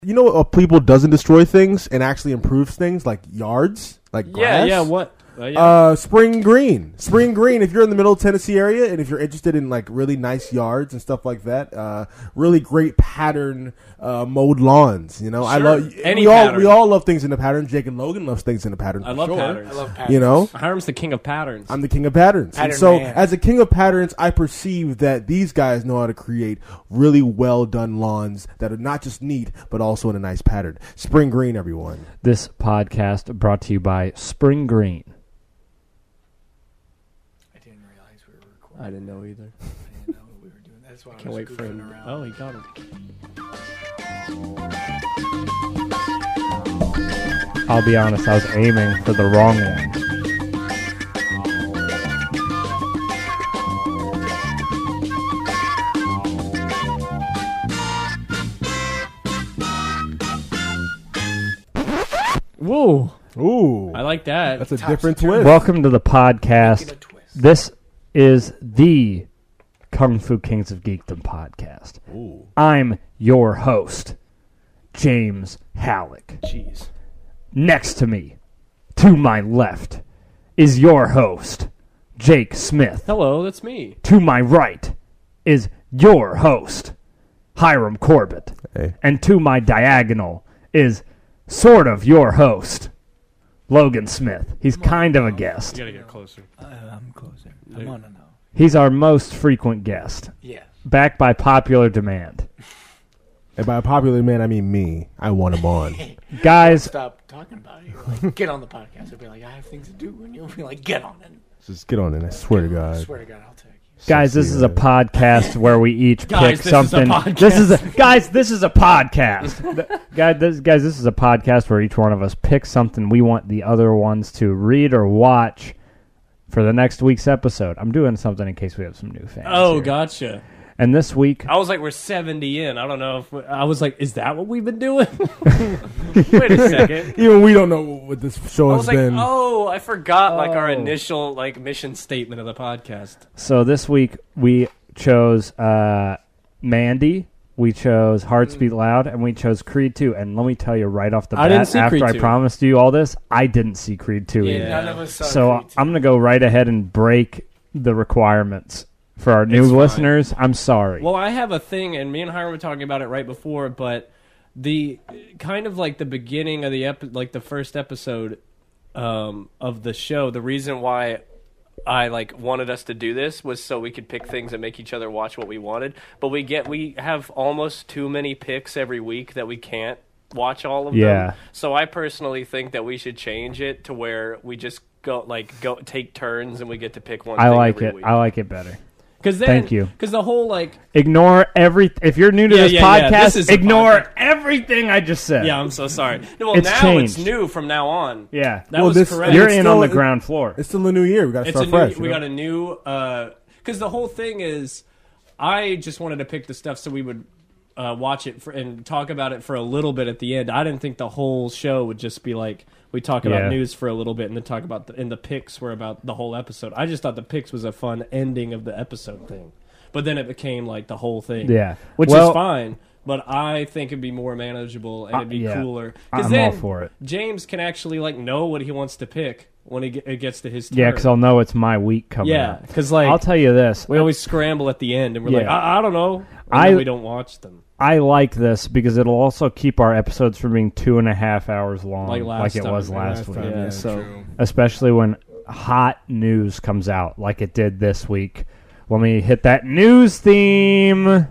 You know what people doesn't destroy things and actually improves things, like yards, like grass? Yeah, what? Spring Green. Spring Green, if you're in the middle Tennessee area and if you're interested in like really nice yards and stuff like that, really great pattern mowed lawns, you know. Sure. We all love things in the pattern. Jake and Logan loves things in the pattern. I love patterns. You know, Hiram's the king of patterns. I'm the king of patterns. Pattern and so man. as a king of patterns, I perceive that these guys know how to create really well done lawns that are not just neat but also in a nice pattern. Spring Green, everyone. This podcast brought to you by Spring Green. I didn't realize we were recording. I didn't know either. I didn't know what we were doing. That's why I Can't was wait for goofing him. around. Oh, he got it. I'll be honest, I was aiming for the wrong one. Whoa. Ooh, I like that. that's a Tops different the turn. twist. Welcome to the Make it a podcast. twist. This is the Kung Fu Kings of Geekdom podcast. Ooh. I'm your host, James Halleck. Jeez. Next to me, to my left, is your host, Jake Smith. Hello, that's me. To my right is your host, Hiram Corbett. Hey. And to my diagonal is sort of your host, Logan Smith. He's kind of a guest. You gotta get closer. I'm closer. I'm on it now. He's our most frequent guest, Yes. backed by popular demand. And by a popular demand, I mean me. I want him on. Guys, Stop talking about it. You're like, get on the podcast. I'll be like, I have things to do. And you'll be like, get on it. Just get on it. I swear to I God. swear to God, I'll take you. Guys, this is a podcast where we each Guys, pick this is a something. podcast. This is a podcast. Guys, this is a podcast where each one of us picks something we want the other ones to read or watch for the next week's episode. I'm doing something in case we have some new fans. Oh, here. gotcha. And this week, I was like, we're 70 in. I don't know if I was like, is that what we've been doing? Wait a second. Even we don't know what this show I has was like, been. oh, I forgot like our Oh. initial like mission statement of the podcast. so this week we chose Mandy, we chose Hearts Beat Loud, and we chose Creed 2. And let me tell you right off the I bat, didn't see after Creed I 2. promised you all this, I didn't see Creed 2 Yeah. either. None of us saw So Creed I'm going to go right ahead and break the requirements for our new It's fine. listeners. I'm sorry. Well, I have a thing, and me and Hiram were talking about it right before, but the kind of like the beginning of the like the first episode of the show, the reason why I like wanted us to do this was so we could pick things and make each other watch what we wanted. But we have almost too many picks every week that we can't watch all of Yeah. them. So I personally think that we should change it to where we just go take turns and we get to pick one. I thing like every it. week. I like it better. Because Thank you. Because the whole like. Ignore if you're new to Yeah, this yeah, yeah. podcast, This is a ignore podcast. everything I just said. Yeah, I'm so sorry. Well, It's now changed. it's new from now on. Yeah. That was correct. You're it's in still- on the ground floor. It's still a new year. We got to It's start a fresh. new. We got a new. Because the whole thing is, I just wanted to pick the stuff so we would watch it and talk about it for a little bit at the end. I didn't think the whole show would just be like we talk about Yeah. news for a little bit and then talk about and the picks were about the whole episode. I just thought the picks was a fun ending of the episode thing, but then it became like the whole thing. Yeah. which Well- is fine. But I think it'd be more manageable and it'd be yeah. cooler. I'm then all for it. James can actually like know what he wants to pick when it gets to his turn. Yeah, because I'll know it's my week coming Yeah, up. because like I'll tell you this. we always scramble at the end, and we're like, Yeah. I don't know. And then we don't watch them. I like this because it'll also keep our episodes from being 2.5 hours long, Like last it was time. last week. Yeah, so Especially when hot news comes out, like it did this week. Let me hit that news theme. look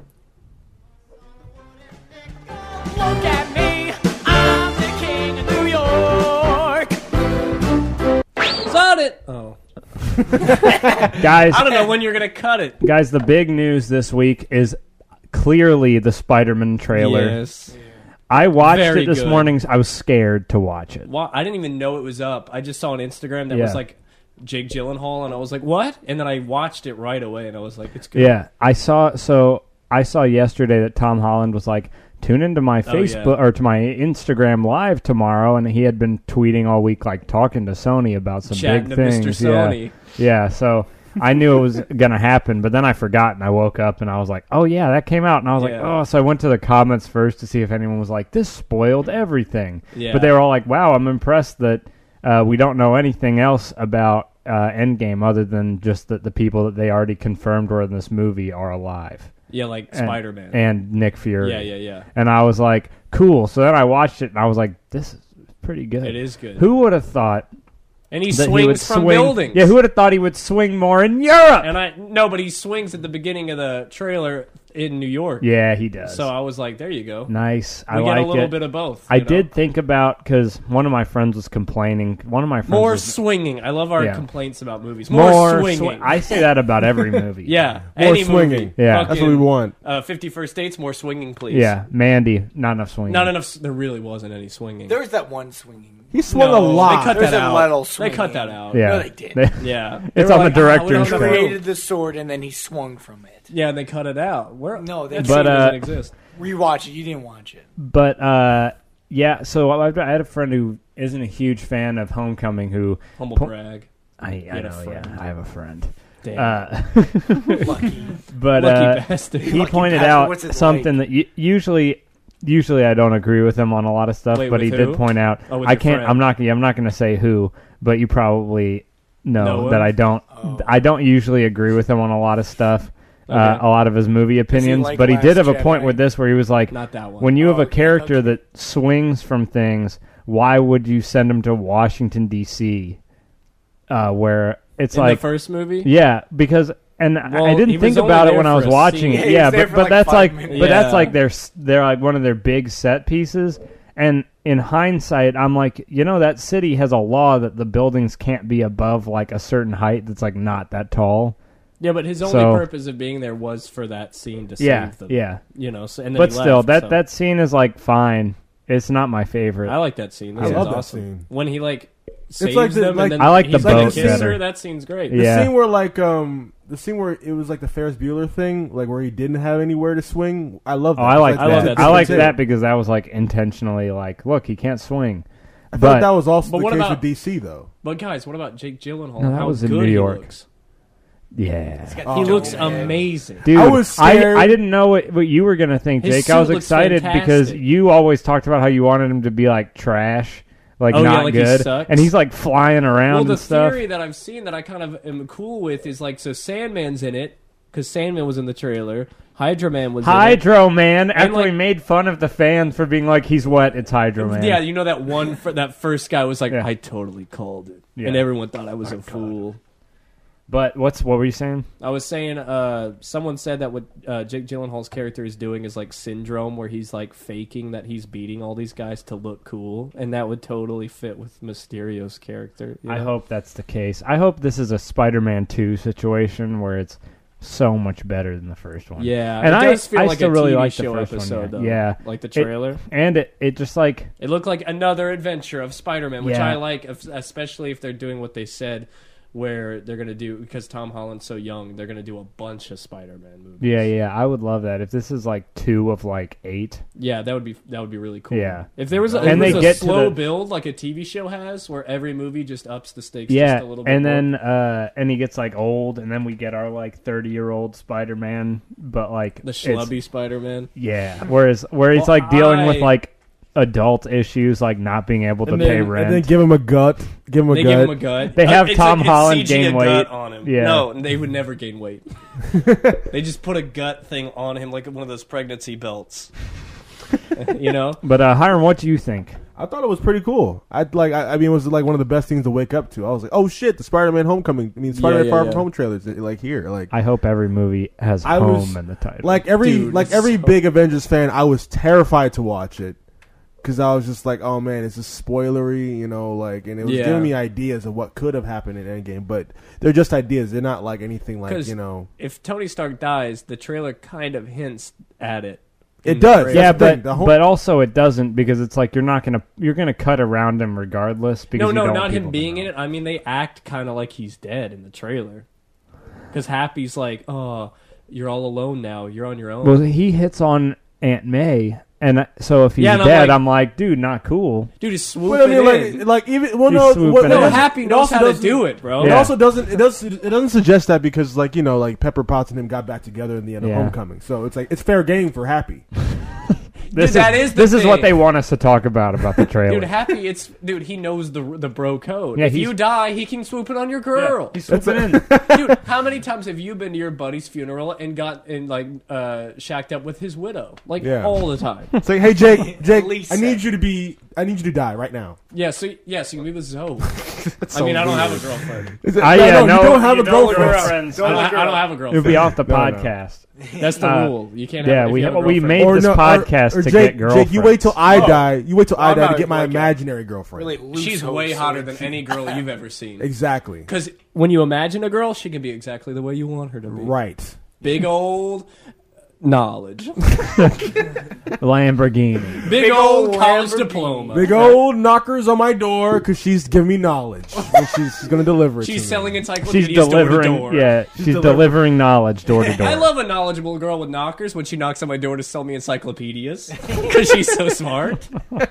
at me, I'm the king of New York. Is that it? Oh, Guys, I don't know when you're gonna cut it. guys, the big news this week is clearly the Spider-Man trailer. Yes. I watched Very it this good. morning. I was scared to watch it. Well, I didn't even know it was up. I just saw on Instagram that Yeah. was like Jake Gyllenhaal, and I was like, what? And then I watched it right away, and I was like, it's good. Yeah, I saw yesterday that Tom Holland was like, tune into my Facebook or to my Instagram live tomorrow, and he had been tweeting all week, like talking to Sony about some Chatting big to things. Mr. Sony. Yeah. So I knew it was gonna happen, but then I forgot and I woke up and I was like, "Oh yeah, that came out." And I was like, Yeah. "Oh," so I went to the comments first to see if anyone was like, "This spoiled everything." Yeah. But they were all like, "Wow, I'm impressed that we don't know anything else about Endgame other than just that the people that they already confirmed were in this movie are alive." Yeah, like And- Spider-Man. and Nick Fury. Yeah. And I was like, "Cool." So then I watched it and I was like, "This is pretty good." It is good. Who would have thought And he that swings he would from swing? buildings. Yeah, who would have thought he would swing more in Europe? But he swings at the beginning of the trailer in New York. Yeah, he does. So I was like, there you go. Nice. I We like get a little it. bit of both. I you know? did think about because one of my friends was complaining. One of my friends More was, swinging. I love our Yeah. complaints about movies. More swinging. I say that about every movie. yeah. More Any swinging. movie. Yeah. That's what we want. 50 First Dates, more swinging, please. Yeah, Mandy, not enough swinging. Not enough. There really wasn't any swinging. There was that one swinging. He swung No, a lot. They cut There's that a out. little They swinging. cut that out. Yeah, No, they did. Yeah. It's They on were the like, "Ah, we don't director's know." cut. Created the sword and then he swung from it. Yeah, and they cut it out. Where, No, they that didn't. scene But, doesn't exist. Rewatch it. You didn't watch it. But yeah. So I had a friend who isn't a huge fan of Homecoming. Who Humble po- brag. I had a know. Yeah, friend. I have a friend. Damn. Lucky. But Lucky bastard. he Lucky pointed bastard. out What's it something that usually I don't agree with him on a lot of stuff, Wait, but he with did who? point out Oh, with I your can't. friend. I'm not going to say who, but you probably know Know that him? I don't. Oh. I don't usually agree with him on a lot of stuff, Okay. a lot of his movie opinions. like But he did Last have a point Jedi? with this where he was like, Not that one. when you have Oh, a character okay. that swings from things, why would you send him to Washington D.C. Where it's In like the first movie? yeah, because and Well, I he didn't was think only about it there when I for was a watching scene. it. Yeah, he Yeah, was there but for but like that's 5 like minutes. but that's Yeah. like they're like one of their big set pieces. And in hindsight, I'm like, that city has a law that the buildings can't be above like a certain height that's like not that tall. Yeah, but his only So- purpose of being there was for that scene to Yeah, save them. yeah. So, and then But he still, left, so. that scene is like fine. It's not my favorite. I like that scene. That I scene's love that awesome. scene. When he saves like the- them, like- and then I like the he's gonna boat kiss better. her. That scene's great. The Yeah. scene where the scene where it was like the Ferris Bueller thing, like where he didn't have anywhere to swing. I love that. Oh, I like I love that. that I like scene. that because that was like intentionally like, look, he can't swing. I feel But like that was also But the what case about- with DC though. But guys, what about Jake Gyllenhaal? No, that How was in good New he York. looks. Yeah. He's got Oh, He the looks dome head. amazing. Dude, I was scared. I didn't know what you were gonna think, His Jake. I was suit looks excited because fantastic. you always talked about how you wanted him to be like trash, like Oh, yeah, not like he good, sucks? and he's like flying around Well, the and stuff. theory that I've seen that I kind of am cool with is like, so Sandman's in it because Sandman was in the trailer. Hydra Man was in it. Hydro Man. After like- we made fun of the fans for being like, he's wet, it's Hydro Man. Yeah, you know that that first guy was like, Yeah. I totally called it, Yeah. and everyone thought I was a fool. But what were you saying? I was saying, someone said that what Jake Gyllenhaal's character is doing is like Syndrome, where he's like faking that he's beating all these guys to look cool, and that would totally fit with Mysterio's character. you I know? hope that's the case. I hope this is a Spider-Man 2 situation where it's so much better than the first one. Yeah, And it does feel I like still a really TV like the show first one, episode, yeah. though. Yeah. Like the trailer. And it just like It looked like another adventure of Spider-Man, which Yeah. I like, especially if they're doing what they said, where they're going to do, because Tom Holland's so young, they're going to do a bunch of Spider-Man movies. yeah, I would love that if this is like 2 of like 8. Yeah, that would be really cool. Yeah. If there was a, And if they it was get a to slow the- build like a TV show has, where every movie just ups the stakes Yeah, just a little bit and more. then and he gets like old, and then we get our like 30-year-old Spider-Man, but like The it's- schlubby Spider-Man. Yeah, where he's Well, like dealing with I- like adult issues, like not being able to And pay then- rent. And then give him a gut. Give him a They gut. give him a gut. They have It's Tom it's Holland CG gain a weight. gut on him. Yeah. No, they would never gain weight. They just put a gut thing on him like one of those pregnancy belts. You know? But Hiram, what do you think? I thought it was pretty cool. I mean, it was like one of the best things to wake up to. I was like, oh shit, the Spider-Man Homecoming. I mean, Spider-Man yeah, Far yeah. From Home trailers like here. Like I hope every movie has I home was- in the title. like every Dude, like it's every so- big Avengers fan, I was terrified to watch it because I was just like, oh man, it's just spoilery, you know, like, and it was Yeah. giving me ideas of what could have happened in Endgame, but they're just ideas. They're not like anything like 'Cause you know. If Tony Stark dies, the trailer kind of hints at it. It in the does. trailer. yeah, That's the thing. but The whole- but also it doesn't because it's like you're gonna cut around him regardless. Because No, you no, don't not want him people to being know. in it. I mean, they act kind of like he's dead in the trailer. Because Happy's like, oh, you're all alone now. You're on your own. Well, he hits on Aunt May And so if he's Yeah, and I'm dead, like- I'm like, dude, not cool. Dude is swooping But I mean, in. like even well, He's no, swooping no, in. Happy knows also how to doesn't- do it, bro. It Yeah. also doesn't. It doesn't suggest that because like like Pepper Potts and him got back together in the end of Yeah. Homecoming. So it's like it's fair game for Happy. This that is the this is what thing. they want us to talk about the trailer. Dude, Happy, he knows the bro code. Yeah, if he's- you die, he can swoop it on your girl. He's swooping in. Dude, how many times have you been to your buddy's funeral and got shacked up with his widow? Like Yeah. all the time. It's like, hey Jake, least I need you to die right now. Yeah, so you can be with Zoe. so I mean, I don't have a weird. girlfriend. Is it- I no, no, you don't have a you don't look girlfriend. girlfriends. I don't have a It'll girlfriend. be off the No, no. podcast. That's the Uh, rule. You can't. Yeah, have, if we you have a we girlfriend. made this podcast or to Jake, get girlfriends. Jake, you wait till I die. You wait till I I'm die to not get my like a- imaginary girlfriend. Really loose She's hope, way so hotter it's- than any girl you've ever seen. Exactly. Because when you imagine a girl, she can be exactly the way you want her to be. Right. Big old knowledge. Lamborghini. Big old college Lamborghini. diploma. Big old knockers on my door because she's giving me knowledge. And she's going to deliver it to She's me. selling She's encyclopedias delivering. door to door. Yeah, she's delivering knowledge door to door. I love a knowledgeable girl with knockers when she knocks on my door to sell me encyclopedias because she's so smart.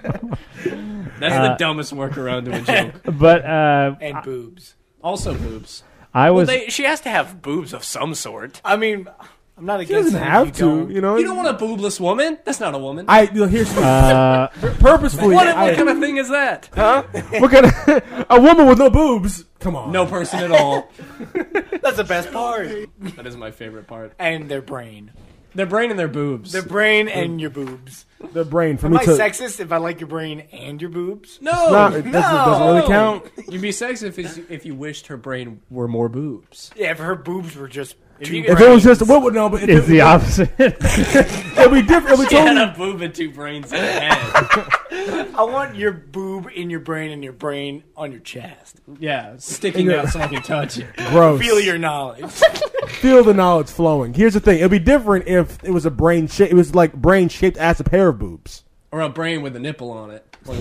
That's the dumbest workaround to a joke. But And boobs. Also, boobs. I Well, was. she has to have boobs of some sort. I mean, I'm not She against doesn't it if have you to, don't. you know. You don't want a boobless woman. That's not a woman. Here's purposefully. What kind of thing is that? Huh? what kind of a woman with no boobs? Come on. No person at all. That's the best part. That is my favorite part. And their brain. Their brain and their boobs. Their brain and your boobs. The brain for Am me I to. sexist if I like your brain and your boobs? no, It doesn't really count. You'd be sexist if you wished her brain were more boobs. Yeah, if her boobs were just two you If it was just what would no, but it's the opposite. it'd be different. It'd be She had totally. a boob and two brains in a head. I want your boob in your brain and your brain on your chest. Yeah, sticking out so I can touch it. Gross. Feel your knowledge. Feel the knowledge flowing. Here's the thing. It'd be different if it was a brain shape. It was like brain shaped as a pair of boobs. Or a brain with a nipple on it. Like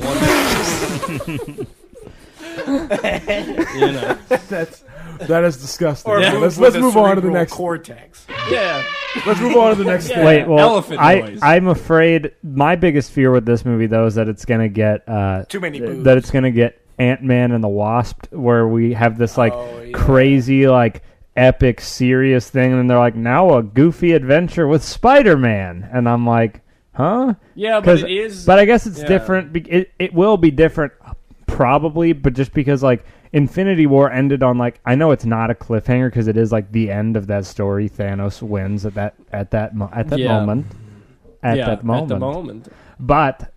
one. You know. That is disgusting. Or a Yeah, boob let's with a move on to the cerebral next. cortex. Yeah. Let's move on to the next Yeah. thing. Wait, well, Elephant noise. I'm afraid my biggest fear with this movie though is that it's gonna get Too many boobs. that it's gonna get Ant-Man and the Wasp, where we have this like Oh, yeah. crazy like epic serious thing, and then they're like, now a goofy adventure with Spider-Man, and I'm like, huh? Yeah, but 'Cause- it is. But I guess it's Yeah. different. It will be different, probably, but just because like Infinity War ended on like, I know it's not a cliffhanger because it is like the end of that story. Thanos wins at that Yeah. moment. At yeah, that moment. At the moment. But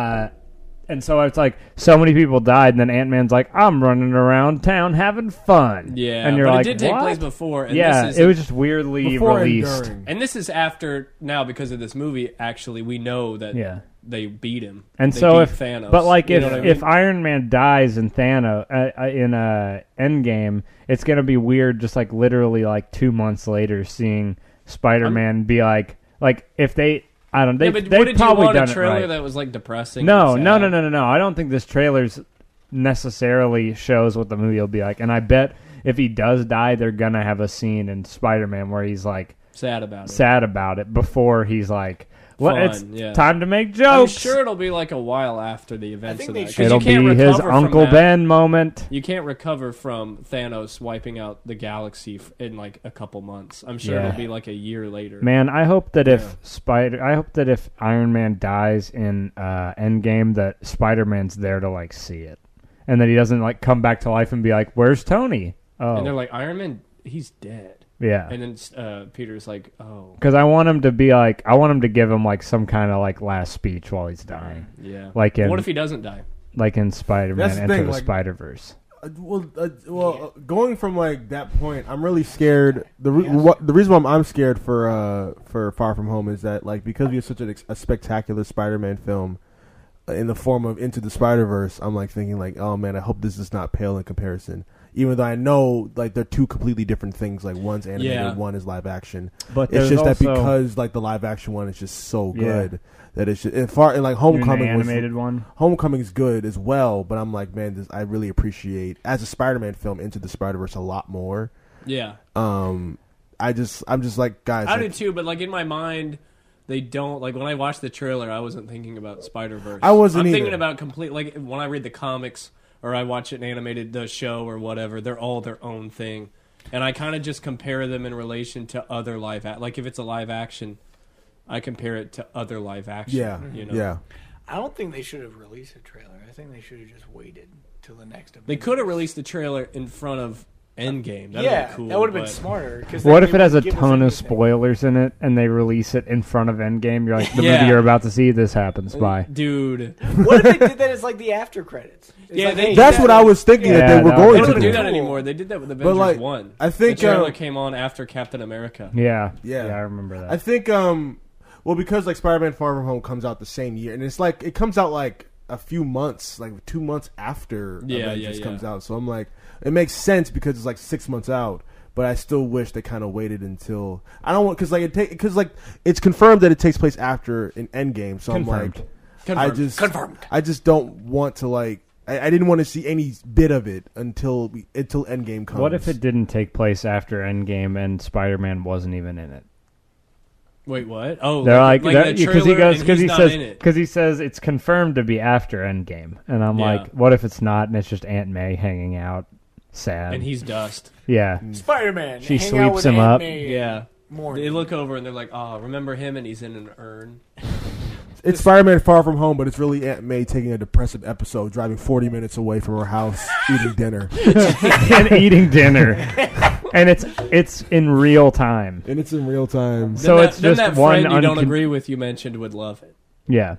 and so it's like so many people died, and then Ant-Man's like, I'm running around town having fun. Yeah, and you're but like, it did take what? place before. And Yeah, this is, it was just weirdly Before and released. during. And this is after now because of this movie. Actually, we know that Yeah. they beat him. And They so beat if Thanos, but like you if know what I if mean? Iron Man dies in Thanos in Endgame, it's gonna be weird. Just like literally like 2 months later, seeing Spider-Man be like if they I don't yeah, they but they've what did you probably want done a it trailer right. that was like depressing? No, and no, sad? no, no, no, no. I don't think this trailer's necessarily shows what the movie will be like. And I bet if he does die, they're gonna have a scene in Spider-Man where he's like Sad about it. sad about it before he's like, "Well, Fun, it's yeah. time to make I'm jokes." sure it'll be like a while after the events think of they that. should- 'cause It'll you can't be his recover from Uncle that. Ben moment. You can't recover from Thanos wiping out the galaxy in like a couple months. I'm sure Yeah. it'll be like a year later. Man, I hope that I hope that if Iron Man dies in Endgame, that Spider-Man's there to like see it, and that he doesn't like come back to life and be like, "Where's Tony?" Oh, And they're like, Iron Man, he's dead. yeah. And then Peter's like, oh, Because I want him to be like, I want him to give him like some kind of like last speech while he's dying, yeah. like in What if he doesn't die? like in Spider-Man That's the Enter thing, the like- Spider-Verse. Going from like that point, I'm really scared. The reason why I'm scared for Far From Home is that like because we have such a spectacular Spider-Man film in the form of Into the Spider-Verse, I'm like thinking like, oh man, I hope this does not pale in comparison. Even though I know like they're two completely different things. Like one's animated, Yeah. one is live action. But It's there's just that also because like the live action one is just so Yeah. good that it's just and like an Homecoming was animated one. Homecoming's good as well, but I'm like, man, I really appreciate as a Spider-Man film Into the Spider-Verse a lot more. Yeah. I'm just like, guys, I like, did too, but like in my mind, they don't like when I watched the trailer. I wasn't thinking about Spider-Verse. I wasn't I'm either. thinking about complete like when I read the comics or I watch it in animated the show or whatever. They're all their own thing, and I kind of just compare them in relation to other like if it's a live action, I compare it to other live action. Yeah, you know? yeah. I don't think they should have released a trailer. I think they should have just waited till the next. They could have released the trailer in front of Endgame. That'd Yeah, been cool, that would have been but- smarter. What if it has a ton of spoilers in it and they release it in front of Endgame? You're like, the Yeah. movie you're about to see, this happens. Bye. Dude. What if they did that as like the after credits? It's Yeah, like, they- hey, That's that- what I was thinking Yeah, that they were that going They to don't do. do that Cool. anymore. They did that with Avengers like, 1. I think, the trailer came on after Captain America. Yeah. Yeah. I remember that. I think, well, because like Spider-Man: Far From Home comes out the same year, and it's like it comes out like a few months, like 2 months after Avengers comes out. So I'm like, it makes sense because it's like 6 months out. But I still wish they kind of waited until I don't want because like it's confirmed that it takes place after an Endgame. So Confirmed. I'm like, Confirmed. I just don't want to like. I didn't want to see any bit of it until Endgame comes. What if it didn't take place after Endgame and Spider-Man wasn't even in it? Wait, what? Oh, They're like, the because trailer and he's not in it. he says it's confirmed to be after Endgame, and I'm Yeah. like, what if it's not and it's just Aunt May hanging out, sad? And he's dust. yeah, Spider-Man. She hang out sweeps with him Aunt up. May Yeah. Morning. They look over and they're like, oh, remember him? And he's in an urn. It's Spider-Man: Far From Home, but it's really Aunt May taking a depressive episode, driving 40 minutes away from her house, eating dinner, and eating dinner, and it's in real time. and it's in real time. So Then it's then just that one friend you don't uncon- agree with you mentioned would love it. Yeah.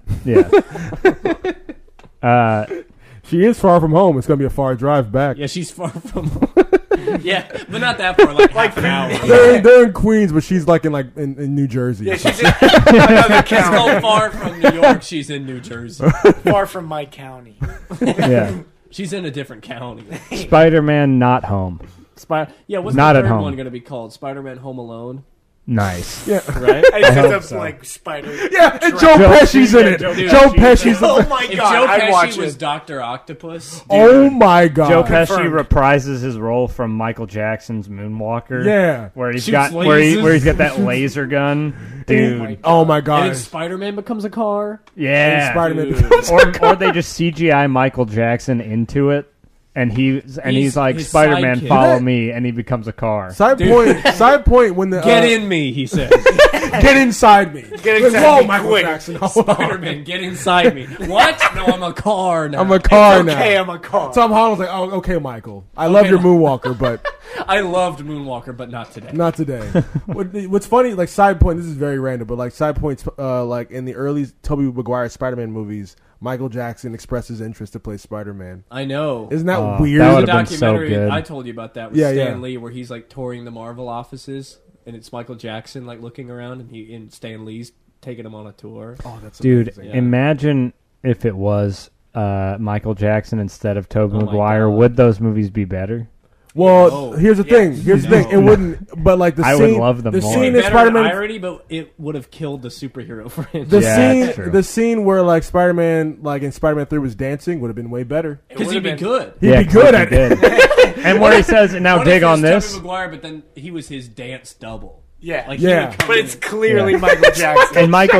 She is far from home. It's gonna be a far drive back. Yeah, she's far from. Yeah, but not that far. Like half an hour. They're in Queens, but she's like in New Jersey. Yeah, she's in another So county. far from New York, she's in New Jersey. Far from my county. Yeah. She's in a different county. Spider-Man not home. Yeah, what's Not the at third home. one going to be called? Spider-Man Home Alone, Nice. yeah. right? I just hope up so. like spider. Yeah, and Joe Pesci's in it. Dude, Joe Pesci's. Oh my If god! Joe I'd watch Pesci was it. Dr. Octopus, Oh my god. Joe Pesci Confirmed. reprises his role from Michael Jackson's Moonwalker. Yeah. Where he's Shoots got where lasers. he's got that laser gun. Dude. Oh my and god. then Spider-Man becomes a car. Yeah. Spider-Man dude. becomes or they just CGI Michael Jackson into it, and he's like, his Spider-Man, sidekick. follow me, and he becomes a car. Side point when the Get in me, he says. get inside me. Get Like, inside whoa, me Michael quick. Jackson. Spider-Man, get inside me. What? No, I'm a car now. I'm a car Okay, now. I'm a car. Tom Holland's like, oh, okay, Michael. I love your Moonwalker, but I loved Moonwalker, but not today. not today. What's funny, like side point, this is very random, but like side points, like in the early Tobey Maguire Spider-Man movies, Michael Jackson expressed his interest to play Spider-Man. I know. Isn't that Oh, weird? that There's a would've been so documentary good. I told you about that with Yeah, Stan yeah. Lee, where he's like touring the Marvel offices, and it's Michael Jackson like looking around, and Stan Lee's taking him on a tour. Oh, that's Dude, amazing. Yeah. imagine if it was Michael Jackson instead of Tobey Oh my Maguire. God. Would those movies be better? Well, No. here's the thing. Here's the thing. It wouldn't. But like the I scene, would love them the more. scene in Better Spider-Man. irony, but it would have killed the superhero franchise. The Yeah, that's true. the scene where like Spider-Man, like in Spider-Man 3 was dancing would have been way better. Because he'd be good. He'd Yeah, be good at he it. did. And where he says, "Now What dig if on it was this." Tobey Maguire, but then he was his dance double. Yeah. Like Yeah. he would come But in- it's clearly Yeah. Michael Jackson. And Michael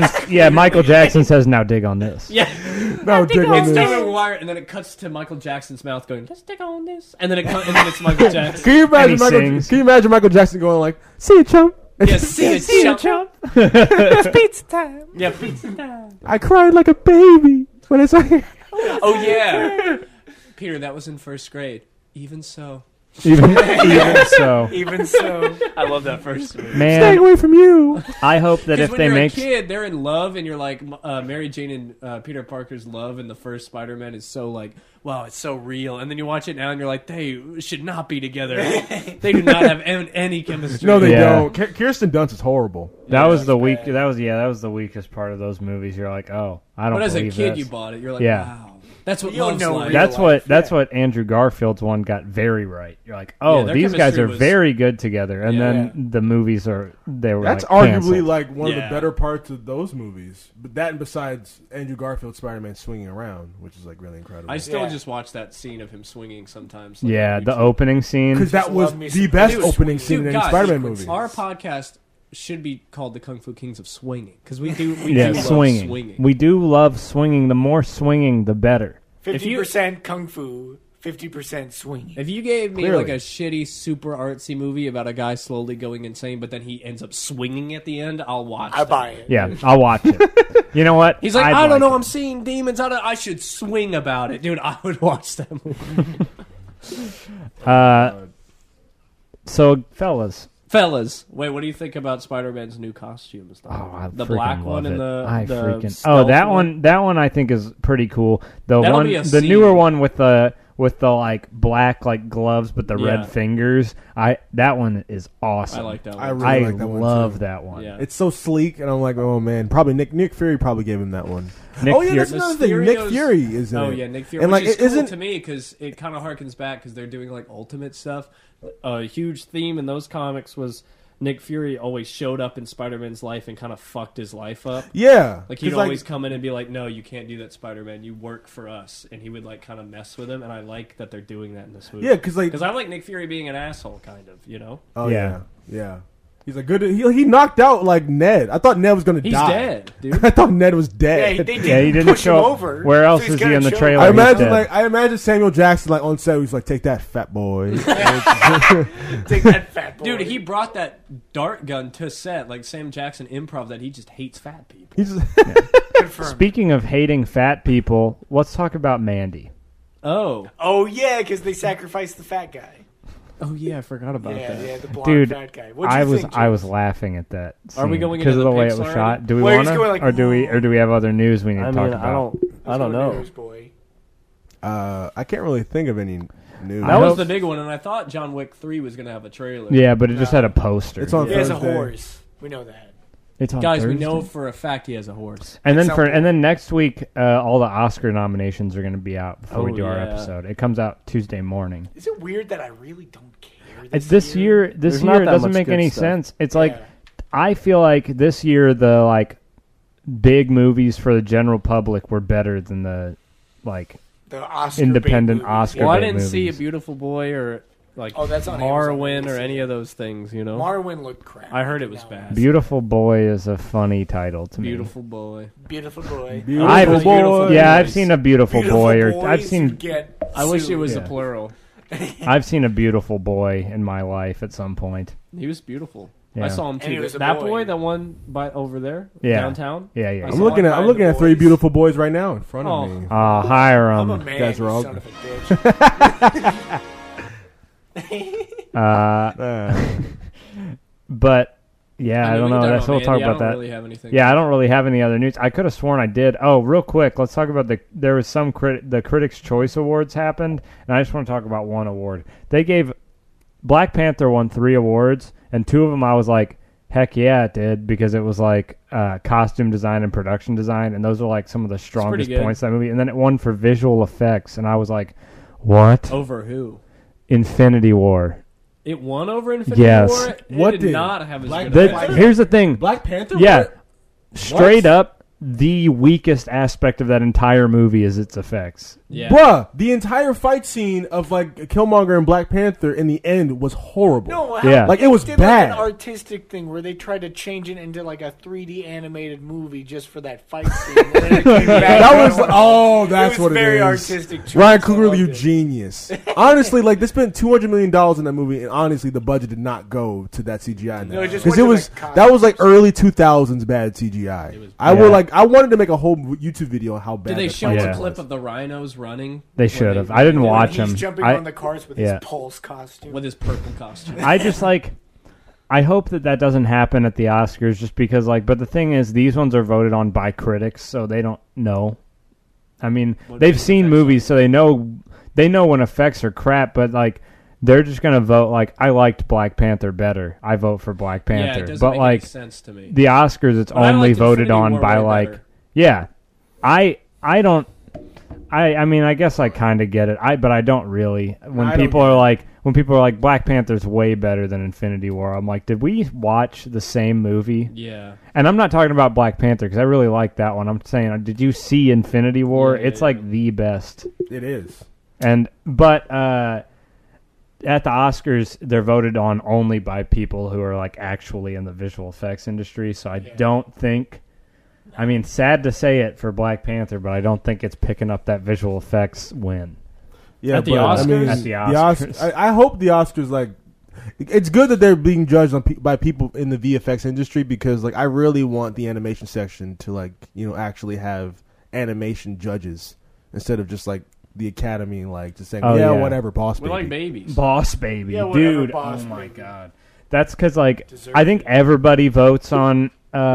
Jackson says, "Now dig on this." yeah. No, dig on It's this. Tobey Maguire, and then it cuts to Michael Jackson's mouth going, "Let's dig on this," and then and then it's Michael Jackson. Can you imagine And he Michael? sings. Can you imagine Michael Jackson going like, "See you, chump." Yeah, see you, chump. It's pizza time. Yeah, pizza time. I cried like a baby when I saw you. Oh yeah, Peter, that was in first grade. Even so, Even so, Even so. I love that first movie. Staying man, away from you. I hope that Because if when they you're make a kid, they're in love, and you're like, Mary Jane and Peter Parker's love in the first Spider-Man is so like, wow, it's so real. And then you watch it now, and you're like, they should not be together. They do not have any chemistry. No, they Yeah. don't. Kirsten Dunst is horrible. that was the that's weak. bad. That was the weakest part of those movies. You're like, oh, I don't But as a believe kid, this. you bought it. You're like, Yeah. wow, that's what You don't love's know like. real That's life, that's yeah. what Andrew Garfield's one got very right. You're like, oh, Yeah, their these guys chemistry are was- very good together, and Yeah. then the movies were That's like, arguably canceled. like one of Yeah. the better parts of those movies. But that and besides Andrew Garfield's Spider-Man swinging around, which is like really incredible. I still Yeah. just watch that scene of him swinging sometimes. like, yeah, on the YouTube. opening scene. Because that was love me the some- best Dude, opening scene in any guys, Spider-Man movie. Our podcast should be called the Kung Fu Kings of swinging because we do Yeah, love swinging. swinging. We do love swinging. The more swinging, the better. 50% kung fu, 50% swinging. If you gave me Clearly. like a shitty, super artsy movie about a guy slowly going insane, but then he ends up swinging at the end, I'll watch. I that. buy it. Yeah, I'll watch it. You know what? He's like, I'd I don't know, it. I'm seeing demons. I should swing about it, dude. I would watch that movie. So, fellas, wait, what do you think about Spider-Man's new costumes? Though? I the freaking black love one it. and the Oh, stealth that one I think is pretty cool. The That'll one, be a the scene. newer one with the like black like gloves but the Yeah. red fingers. That one is awesome. I like that one. I really I like that one, love too. that one. Yeah. It's so sleek, and I'm like, oh man, probably Nick Fury probably gave him that one. Nick oh yeah, Fury- that's another thing. Nick Mysterio's- Fury is in Oh it. yeah, Nick Fury. And Which like, is cool isn't to me because it kind of harkens back because they're doing like Ultimate stuff. A huge theme in those comics was Nick Fury always showed up in Spider-Man's life and kind of fucked his life up. yeah, Like he'd 'cause, always come in and be like, "No, you can't do that, Spider-Man. You work for us." And he would like kind of mess with him. And I like that they're doing that in this movie. yeah, because I like Nick Fury being an asshole, kind of. You know, oh Yeah. yeah. He's like good. He knocked out like Ned. I thought Ned was gonna he's die. dead, dude. I thought Ned was Yeah, dead. they Yeah, he didn't push show him up. over. Where else he's is he gonna in the show trailer? up. I he's imagine dead. I imagine Samuel Jackson like on set. He's like, take that, fat boy. Take that fat boy. Dude, he brought that dart gun to set. Like Sam Jackson improv that he just hates fat people. He's Confirmed. Speaking of hating fat people, let's talk about Mandy. Oh, Oh yeah, because they sacrificed the fat guy. oh yeah, I forgot about Yeah, that. yeah, the blonde Dude, fat guy. What'd you think, I James? was laughing at that. Are we scene going because into of the the way it picks was already? shot? Do we Well, want he's to, going like, or do we have other news we need to I talk mean, about? I don't know. Boy. I can't really think of any news. That I was hope- the big one, and I thought John Wick 3 was going to have a trailer. Yeah, but it just had a poster. It's on He has a Thursday. horse. We know that. It's on Guys, we Thursday. know for a fact he has a horse. And then Example. and then next week, all the Oscar nominations are going to be out before we Oh, do our yeah. episode. It comes out Tuesday morning. Is it weird that I really don't care This year, There's not it that doesn't much make good any stuff. sense. It's like Yeah. I feel like this year the like big movies for the general public were better than the like The Oscar independent bait movies. Oscar Well, I bait didn't see A movies. Beautiful Boy or like Oh, that's on Marwin Amazon. or any of those things, you know? Marwin looked crap. I heard it was No. bad. Beautiful Boy is a funny title to Beautiful Boy. Beautiful boy. Beautiful me. Beautiful Boy. Yeah, I've seen a Beautiful, Beautiful Boy, or boys I've who seen Get I wish it sued. was Yeah. a plural. I've seen a Beautiful Boy in my life at some point. He was beautiful. Yeah. I saw him And he too. was a That boy. boy, the one by over there, Yeah. downtown. Yeah, yeah. I I'm saw looking him at by the three boys. beautiful boys right now in front of Oh. me. Hiram. I'm a man, Guys you are all son good. of a bitch. But yeah, I, mean, don't we can know. talk That's we'll about talk Mandy. about I don't that. really have anything. Yeah, I don't really have any other news. I could have sworn I did. Oh, real quick, let's talk about there was some the Critics' Choice Awards happened, and I just want to talk about one award. They gave Black Panther won 3 awards, and 2 of them I was like, heck yeah, it did, because it was like costume design and production design, and those are like some of the strongest good. points of that movie. And then it won for visual effects, and I was like, what? Over who? Infinity War. It won over Infinity Yes. War. It What did did? not have as Black good. The- a Panther? here's the thing. Black Panther. Yeah. What? Straight up, the weakest aspect of that entire movie is its effects. Yeah. Bruh, the entire fight scene of like Killmonger and Black Panther in the end was horrible. No, Yeah. Like, it was did bad. Like an artistic thing where they tried to change it into like a 3D animated movie just for that fight scene. And then it came back That was and that's it was what very it is. artistic. Choice. Ryan I Coogler, loved you it. genius. Honestly, like they spent $200 million in that movie, and honestly, the budget did not go to that CGI. No, it just Because went it to was the that was like early 2000s bad CGI. I Yeah. would like I wanted to make a whole YouTube video on how bad. Did they that show fight a Yeah. was. clip of the rhinos running? They When should have. they- I didn't when watch He's them. jumping I- on the cars with yeah. his Pulse costume. with his purple costume. I just like. I hope that doesn't happen at the Oscars, just because like. But the thing is, these ones are voted on by critics, so they don't know. I mean, What they've makes seen effects movies, so they know when effects are crap. But like, they're just gonna vote like, I liked Black Panther better. I vote for Black Yeah, Panther. it doesn't but make like any sense to me. the Oscars, it's But I only liked voted Infinity on War by way like. better. Yeah, I don't. I mean, I guess I kind of get it. But I don't really. When I don't people get are it. like Black Panther's way better than Infinity War, I'm like, did we watch the same movie? Yeah. And I'm not talking about Black Panther because I really like that one. I'm saying, did you see Infinity War? Yeah, It's yeah. like the best. It is. But at the Oscars, they're voted on only by people who are like actually in the visual effects industry. So I don't think. I mean, sad to say it for Black Panther, but I don't think it's picking up that visual effects win. Yeah, At the but, I mean, Oscars? At the Oscars. I hope the Oscars like. It's good that they're being judged by people in the VFX industry because like I really want the animation section to like actually have animation judges instead of just like the Academy like just saying whatever boss We're baby. like babies. Boss baby, Yeah, whatever, dude. Boss Oh my Baby. god, that's because like Deserved I think it. everybody votes on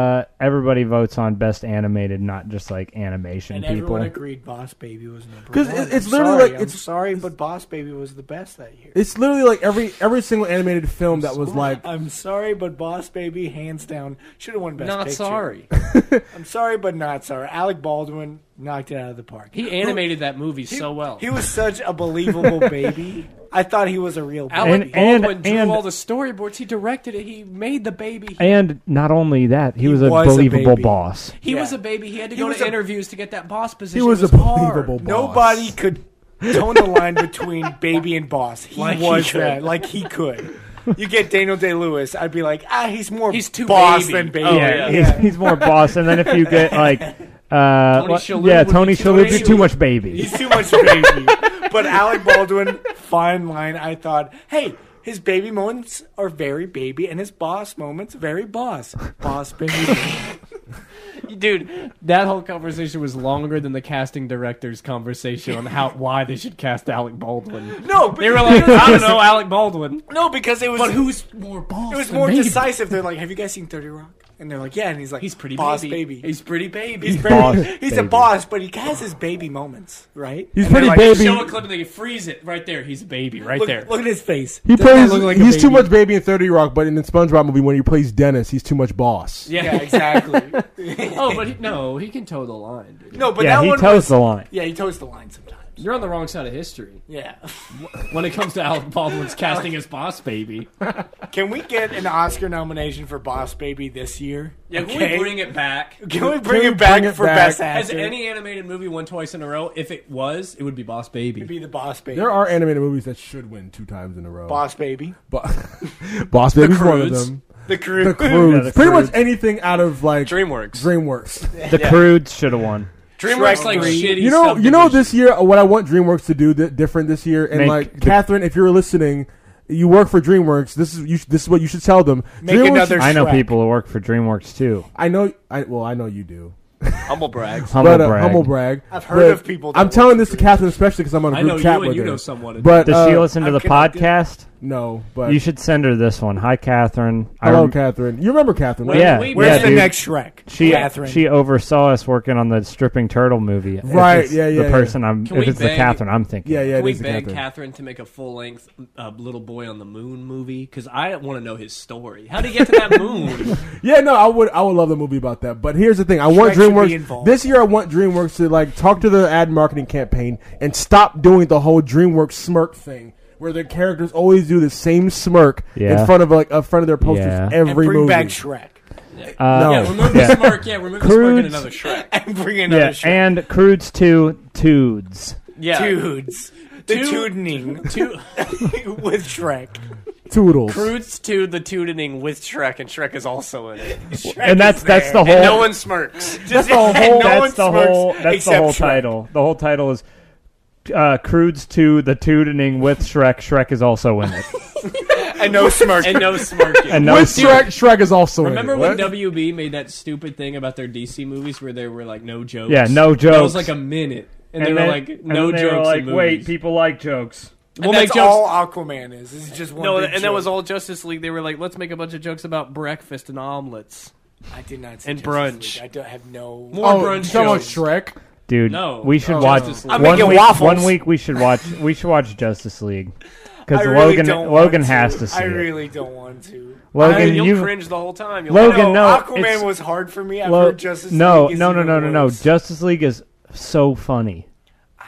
best animated, not just like animation And people. everyone agreed Boss Baby was number 'Cause one. it's I'm literally sorry, like- I'm it's- sorry, but Boss Baby was the best that year. It's literally like every single animated film that was like I'm sorry, but Boss Baby, hands down, should have won Best Not Picture. sorry. I'm sorry, but not sorry. Alec Baldwin knocked it out of the park. He animated that movie so well. He was such a believable baby. I thought he was a real baby. Alec And- Baldwin drew and- all the storyboards. He directed it. He made the baby. And not only that, he was a was a believable baby. boss. He Yeah. was a baby. He had to He go was to a- interviews to get that boss position. he was It a hard. believable boss. Nobody could tone the line between baby and boss. He Like he was could. that. Like he could. You get Daniel Day-Lewis, I'd be like, he's more He's too boss baby. than baby. Oh, Yeah, yeah. he's more boss. And then if you get like, Shalhoub would be Tony too Shalhoub, baby. too much baby. He's too much baby. But Alec Baldwin, fine line. I thought, hey, his baby moments are very baby, and his boss moments very boss. Boss baby. Dude, that whole conversation was longer than the casting director's conversation on why they should cast Alec Baldwin. No, but They were like, I don't know, Alec Baldwin. no, because it was. But who's more boss? It was than more baby? decisive. They're like, have you guys seen 30 Rock? And they're like, yeah. And he's like, He's pretty boss baby. baby. He's pretty baby. He's boss He's a baby. boss, but he has his baby moments, right? He's And they're pretty like, baby. Show a clip and they freeze it right there. He's a baby right Look, there. look at his face. He Doesn't plays. that look like a He's too baby? much baby in 30 Rock, but in the SpongeBob movie when he plays Dennis, he's too much boss. Yeah, exactly. Oh, but he can toe the line, dude. No, but Yeah, that he one toes was, the line. Yeah, he toes the line sometimes. You're on the wrong side of history Yeah. when it comes to Alec Baldwin's casting as Boss Baby. Can we get an Oscar nomination for Boss Baby this year? Yeah, can Okay. we bring it back? Can we bring we it back bring it for back? Best Has Actor? any animated movie won twice in a row? If it was, it would be Boss Baby. Be the Boss Baby. There are animated movies that should win 2 times in a row. Boss Baby. Boss Baby's one of Croods. them. The Crew. The Croods. the Pretty much Croods. anything out of like DreamWorks. DreamWorks. The Croods should have won. DreamWorks Shrek like 3. shitty. You know subdivision. this year what I want DreamWorks to do different this year, and Make like the- Catherine, if you're listening, you work for DreamWorks. This is what you should tell them. Make DreamWorks- another I know Shrek. people who work for DreamWorks too. I know. I know you do. Humble brags. Humble But, brag. humble brag. I've heard But of people that I'm work telling for this to DreamWorks. Catherine, especially because I'm on a I group know chat you with and you her. know someone. But Does she listen to I'm the connected. podcast? No, but You should send her this one. Hi, Catherine. hello, Catherine. You remember Catherine? Wait, Right? Yeah, wait, Where's yeah, the dude. next Shrek? Catherine. She oversaw us working on the stripping turtle movie. If Right, it's yeah, The yeah, person I'm. Can If we it's the beg- Catherine I'm thinking. Yeah, yeah. Can It we is the beg Catherine. Catherine to make a full-length Little Boy on the Moon movie? Because I want to know his story. How did he get to that moon? Yeah, no, I would love the movie about that. But here's the thing: I want Shrek should be DreamWorks involved. this year. I want DreamWorks to like talk to the ad marketing campaign and stop doing the whole DreamWorks smirk thing, where their characters always do the same smirk Yeah. in front of their posters Yeah. and every bring movie. back Shrek. No. Yeah, remove the smirk. Yeah, remove the smirk and another Shrek. And bring another Yeah, Shrek. and Croods 2 Toods. Yeah, Dudes. The Two- tooting Two, with Shrek. Toodles. Croods to the tooting with Shrek, and Shrek is also in it. And that's the whole. And no one smirks. That's the whole- that's the whole title. The whole title is Croods 2 the Tooting with Shrek. Shrek is also in it. And no smirk. And no smirking. And no With Shrek is also Remember in it. when What? WB made that stupid thing about their DC movies where there were like no jokes? Yeah, no That was jokes. like a minute, and, they And were then- like and no then they jokes. were like, in wait, movies. people like jokes. And We'll that's make jokes. all Aquaman is. It's just one No, big and that joke. was all Justice League. They were like, let's make a bunch of jokes about breakfast and omelets. I did not see and Justice brunch. League. I don't have no... More Oh, brunch you talking about jokes. Shrek? Dude, No. we should Oh, watch Justice League. I'm one making week. waffles. 1 week we should watch Justice League because I really Logan don't Logan want has to see I it. really don't want to. Logan, You'll you cringe the whole time. You'll Logan, no, no, Aquaman it's- was hard for me. I've Lo- heard Justice no, League is no, even no. worse. Justice League is so funny. I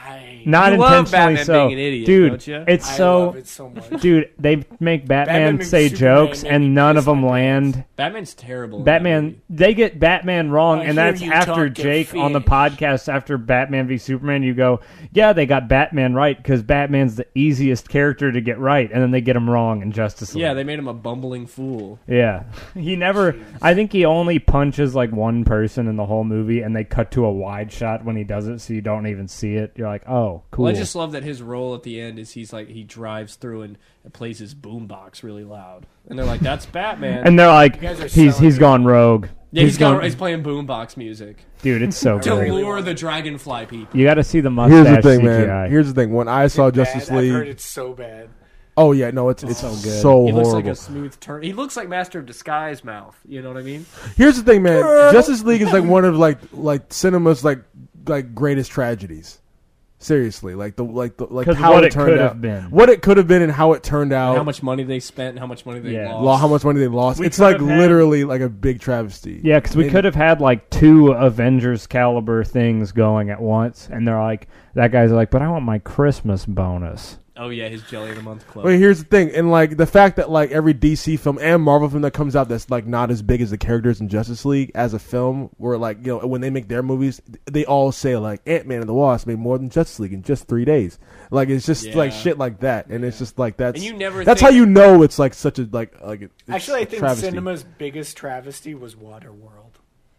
Not You love intentionally Batman so. being an idiot, dude, don't you? it's I so love it so much. dude, they make Batman makes say Superman jokes make me and none of piss my them pants. land. Batman's terrible. in that Batman, movie. they get Batman wrong, I and hear that's you after talking Jake on the fish. podcast after Batman v Superman. You go, yeah, they got Batman right because Batman's the easiest character to get right, and then they get him wrong in Justice League. Yeah, they made him a bumbling fool. Yeah, he never. I think he only punches like one person in the whole movie, and they cut to a wide shot when he does it, so you don't even see it. You're like, oh, cool. Well, I just love that his role at the end is he drives through and plays his boombox really loud, and they're like, "That's Batman." and they're like, guys are he's selling gone rogue. yeah, he's gone, playing boombox music dude. It's so to good. lure the dragonfly people. You got to see the Here's mustache the thing, CGI. man. Here's the thing. When I saw Justice I've heard League, it's so bad. oh yeah, no, it's so so good. so He looks horrible. like a smooth turn. He looks like Master of Disguise mouth. You know what I mean? Here's the thing, man. Justice League is like one of like cinema's like greatest tragedies. Seriously, like 'Cause how what it it turned could out, have been. what it could have been, and how it turned out. How much money they spent, and how much money they Yeah. lost. How much money they lost. We It's could like have had- literally like a big travesty. Yeah, because we And- could have had like 2 Avengers caliber things going at once, and they're like, that guy's like, but I want my Christmas bonus. Oh yeah, his Jelly of the Month club. Wait, here's the thing, and like the fact that like every DC film and Marvel film that comes out that's like not as big as the characters in Justice League as a film, where like when they make their movies, they all say like Ant-Man and the Wasp made more than Justice League in just 3 days. Like it's just like Yeah. shit like that, and it's just like that's And you never that's think- how you know it's like such a like it's Actually, I a think travesty. cinema's biggest travesty was Waterworld.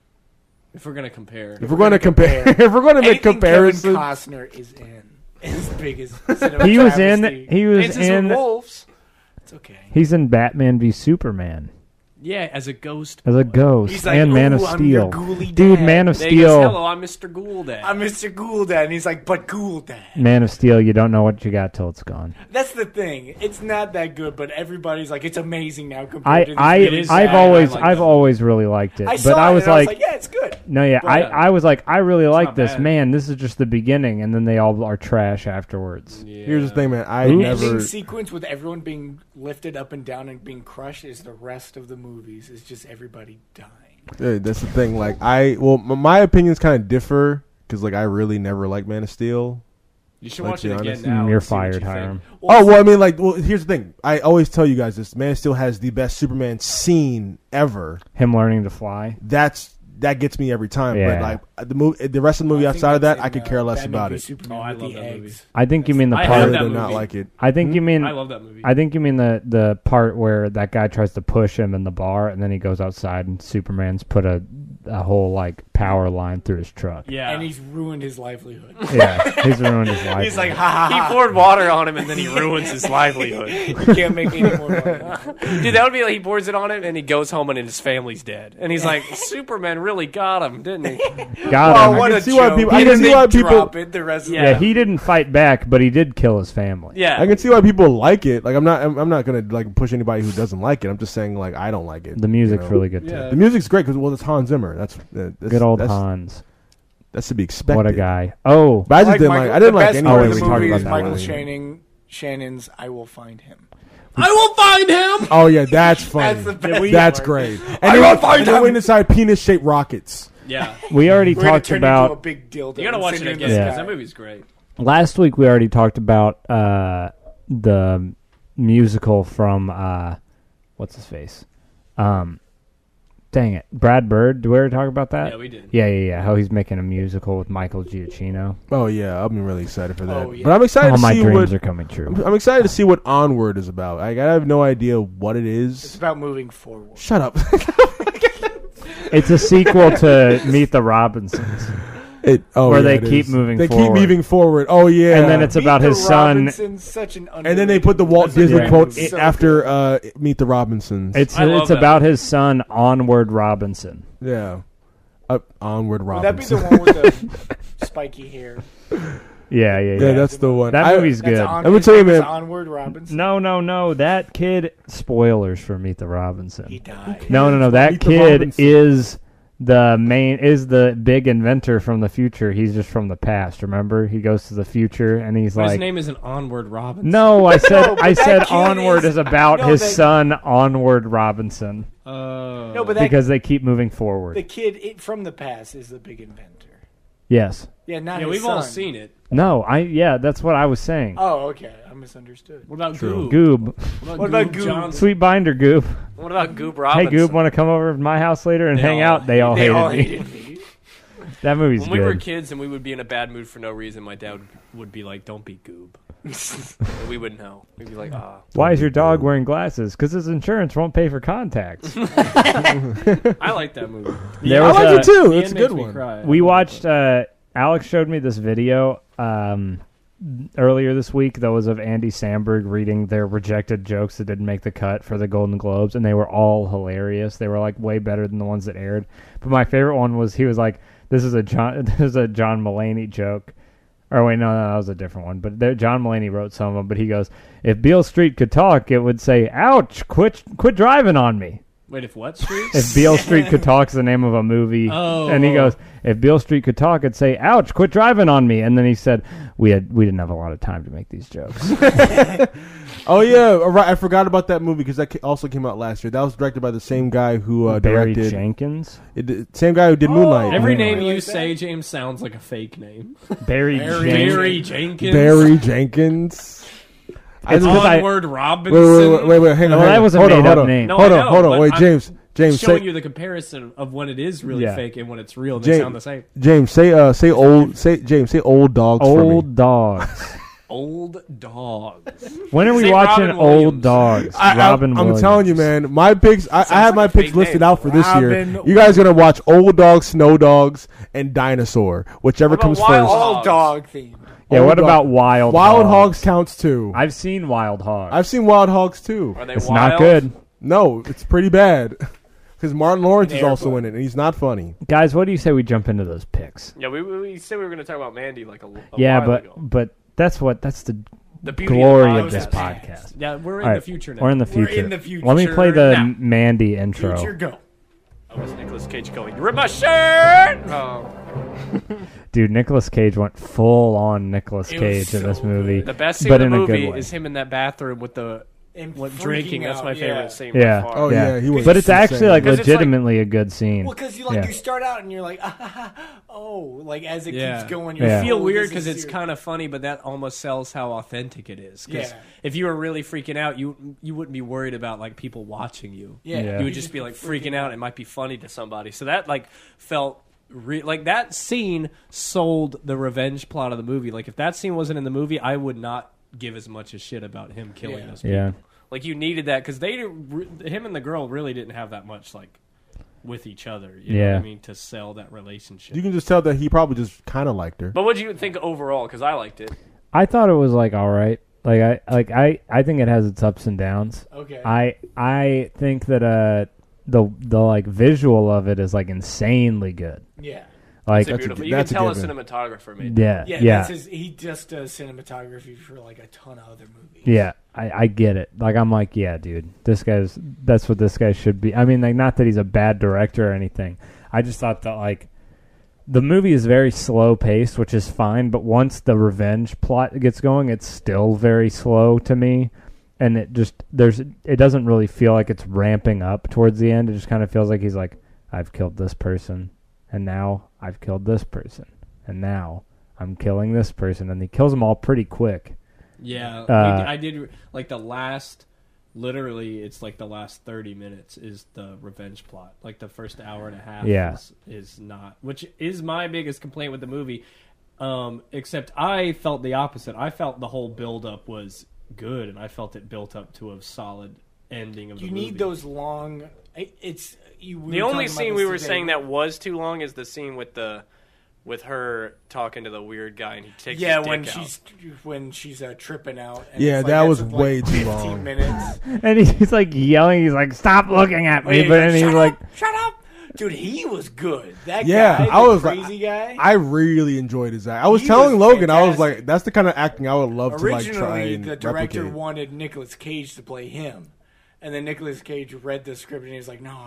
If we're gonna compare, If we're going to compare, if we're going to make Anything comparisons, Kevin Costner is in his biggest cinema He was in. travesty. He was Dances with in. Wolves. It's okay. He's in Batman v Superman yeah, as a ghost. as a ghost He's like, and Man of "Ooh, I'm your Steel. ghouly Dude, dad." Man of There he goes, Steel. hello, I'm Mr. Ghoul I'm Mr. Ghoul'dad, and he's like, but Ghoul'dad. Man of Steel. You don't know what you got till it's gone. That's the thing. It's not that good, but everybody's like, it's amazing now compared to this It is I've sad. always I like I've that. always really liked it, I but saw I it, was and like, yeah, it's good. no, yeah, But- I was like, I really like not this. bad. Man, this is just the beginning, and then they all are trash afterwards. here's the thing, man. I Oops. never. Ending sequence with everyone being lifted up and down and being crushed is the rest of the movies. It's just everybody dying. Yeah, that's the thing. Like my opinions kind of differ because like I really never liked Man of Steel. You should Like, watch to it be again honest. now. You're and see what fired, you think. Hiram. Oh well, I mean, like, here's the thing. I always tell you guys this: Man of Steel has the best Superman scene ever. Him learning to fly. That gets me every time. Yeah. But like the rest of the movie I think outside of that's that, I in, could care less Batman about v it. Superman Oh, I with love the that eggs. movie. I think you mean the I I love part. that did not movie. like it. I think you mean. I love that movie. I think you mean the part where that guy tries to push him in the bar, and then he goes outside, and Superman's put a whole like power line through his truck. yeah, And he's ruined his livelihood. Yeah, he's ruined his life. He's like, ha ha he ha. poured water on him and then he ruins his livelihood. You can't make any more money. Dude, that would be like he pours it on him and he goes home and his family's dead. And he's like, Superman really got him, didn't he? got Oh, him. what can a see why joke. people- He I can didn't see why people- drop it the rest of Yeah. the Yeah, he didn't fight back, but he did kill his family. Yeah. I can see why people like it. Like I'm not gonna like push anybody who doesn't like it. I'm just saying like I don't like it. The music's you know? really good too. Yeah. The music's great because it's Hans Zimmer. That's Good old that's, Hans. That's to be expected. What a guy. Oh, But I just didn't like. I didn't like the any best part of of the the we talked movie about is that Michael one. Shannon's "I Will Find Him." I will find him! Oh yeah, that's funny. That's the best. That's part. great. And I then, will find and then him! went inside penis-shaped rockets. Yeah. we already We're gonna talked turn into a about big dildo. You gotta and watch send it you in again the because sky. that movie's great. last week. We already talked about the musical from what's his face. Dang it, Brad Bird. Did we ever talk about that? Yeah, we did. Yeah. How he's making a musical with Michael Giacchino. Oh yeah, I'm really excited for that. Oh, yeah. But I'm excited All to my see dreams what. are coming true. I'm excited to see what Onward is about. I have no idea what it It's is. about moving forward. Shut up. It's a sequel to Meet the Robinsons, where they it keep is. moving They forward. keep moving forward. Oh yeah. and then it's about Meet his the son. Robinsons, such an and then they put the Walt That's Disney Yeah. quote so after good. Meet the Robinsons. It's I love that. about his son, Onward Robinson. yeah. Onward Would that Robinson. be the one with the spiky hair? Yeah. Yeah, that's the one. That movie's That's good. On, Let me his tell you, name is man. Onward Robinson. No. That kid. Spoilers for Meet the Robinson. He died. No. That Meet the kid Robinson. is the big inventor from the future. He's just from the past. Remember, he goes to the future and he's But his like, name isn't Onward Robinson. "No, I said No, but I that said kid Onward is- is about no, his that- son, Onward Robinson, Oh. No, but that, because they keep moving forward." the kid from the past is the big inventor. Yes. Yeah, not Yeah, his we've son. all seen it. No, that's what I was saying. Oh, okay. I misunderstood. What about True. Goob? Goob. What about Goob? Johnson? Sweet binder, Goob. What about Goob Hey, Robinson? Goob, want to come over to my house later and They hang all- out? They all They all hated me. hated me. That movie's When good. we were kids and we would be in a bad mood for no reason, my dad would be like, "Don't be Goob." And we wouldn't know. We'd be like, "Ah." Why is your dog wearing glasses? Because his insurance won't pay for contacts. I like that movie. There I was like a- it too. The It's a end good makes me one. cry. We watched. Alex showed me this video earlier this week that was of Andy Samberg reading their rejected jokes that didn't make the cut for the Golden Globes, and they were all hilarious. They were like way better than the ones that aired. But my favorite one was he was like, "This is a John Mulaney joke." Or wait, no, that was a different one. But John Mulaney wrote some of them. But he goes, "If Beale Street could talk, it would say, 'Ouch! Quit driving on me.'" Wait, if what street? If Beale Street could talk is the name of a movie. Oh. And he goes, if Beale Street could talk, it'd say, "Ouch, quit driving on me." And then he said, we didn't have a lot of time to make these jokes. Oh yeah, right. I forgot about that movie because that also came out last year. That was directed by the same guy who Barry directed. Jenkins. Same guy who did Moonlight. Every Yeah. name Really you like that? say, James, sounds like a fake name. Barry Barry Jenkins. Barry Jenkins. Barry Jenkins. It's 'cause I- Onward Robinson. Wait, hang on. Well, hang that on. was a Hold on, made-up hold on. name. No, Hold I on, know, hold on. but Wait, I'm James, showing say, you the comparison of when it is really Yeah. fake and when it's real. They James, sound the same. James, say old dogs for me. Old dogs. Old dogs. When are we Say watching Robin Old Williams. Dogs? Robin I'm Williams. telling you, man. My picks. I have like my a picks fake listed name. out for this year. Robin You guys gonna watch Old Dogs, Snow Dogs, and Dinosaur, whichever What about comes Wild first. Hogs? All dog themed. Yeah, Old what Dog- about Wild Wild Hogs? Hogs counts too. I've seen Wild Hogs. I've seen Wild Hogs too. Are they It's wild? not good. No, it's pretty bad. Because Martin Lawrence is also Airbook. in it, and he's not funny. Guys, what do you say we jump into those picks? Yeah, we said we were going to talk about Mandy like a Yeah, while ago. but that's the The beauty glory of of the this podcast. podcast. Yeah, we're in All the right, future now. We're in the We're future. in the future Let me play the now. Mandy intro. Future go. Oh, it's Nicolas Cage going, "You ripped my shirt!" Oh. Dude, Nicolas Cage went full on Nicolas It was Cage in so this movie. good. The best scene But in the in a good movie way. is him in that bathroom with the And drinking. freaking That's my out, favorite yeah. scene Yeah. by far. Oh, yeah, he was But it's actually insane. like 'Cause it's like- legitimately a good scene. Well, because you Yeah. you start out and you're like, oh, like as it Yeah. keeps going, Yeah. you're You like, feel oh, weird this because is it's serious. kind of funny, but that almost sells how authentic it is. 'Cause Yeah. if you were really freaking out, you wouldn't be worried about like people watching you. Yeah. Yeah. You would just be like freaking out. It might be funny to somebody. So that like felt like that scene sold the revenge plot of the movie. Like if that scene wasn't in the movie, I would not give as much a shit about him killing Yeah. those people. Yeah. Like you needed that because him and the girl really didn't have that much like with each other. You know Yeah. what I mean, to sell that relationship. You can just tell that he probably just kind of liked her. But what do you think overall? Because I liked it. I thought it was like all right. I think it has its ups and downs. Okay. I think that the like visual of it is like insanely good. yeah. Like It's beautiful. You that's can a tell a given. cinematographer made yeah, Yeah. yeah. He just does cinematography for like a ton of other movies. Yeah, I get it. Like I'm like, yeah, dude, that's what this guy should be. I mean, like not that he's a bad director or anything. I just thought that like the movie is very slow paced, which is fine, but once the revenge plot gets going, it's still very slow to me. And it doesn't really feel like it's ramping up towards the end. It just kind of feels like he's like, I've killed this person, and now I've killed this person, and now I'm killing this person, and he kills them all pretty quick. Yeah, I did like the last. Literally, it's like the last 30 minutes is the revenge plot. Like the first hour and a half Yeah. is not, which is my biggest complaint with the movie. Except I felt the opposite. I felt the whole build-up was good, and I felt it built up to a solid ending of the You movie. need those long. It's you. The only scene we were saying that was too long is the scene with her talking to the weird guy, and he takes Yeah, his dick when out. she's tripping out. And Yeah, it's that like, was that's way like too 15 long. minutes. And he's like yelling. He's like, "Stop looking at me!" Wait, But then he's shut like, up, "Shut up, dude." He was good. That Yeah, guy, I the was like- crazy guy. I really enjoyed his act. I was He telling was Logan, I was fantastic. like, that's the kind of acting I would love to like try Originally, and the director replicate. wanted Nicolas Cage to play him, and then Nicolas Cage read the script and he was like, "No,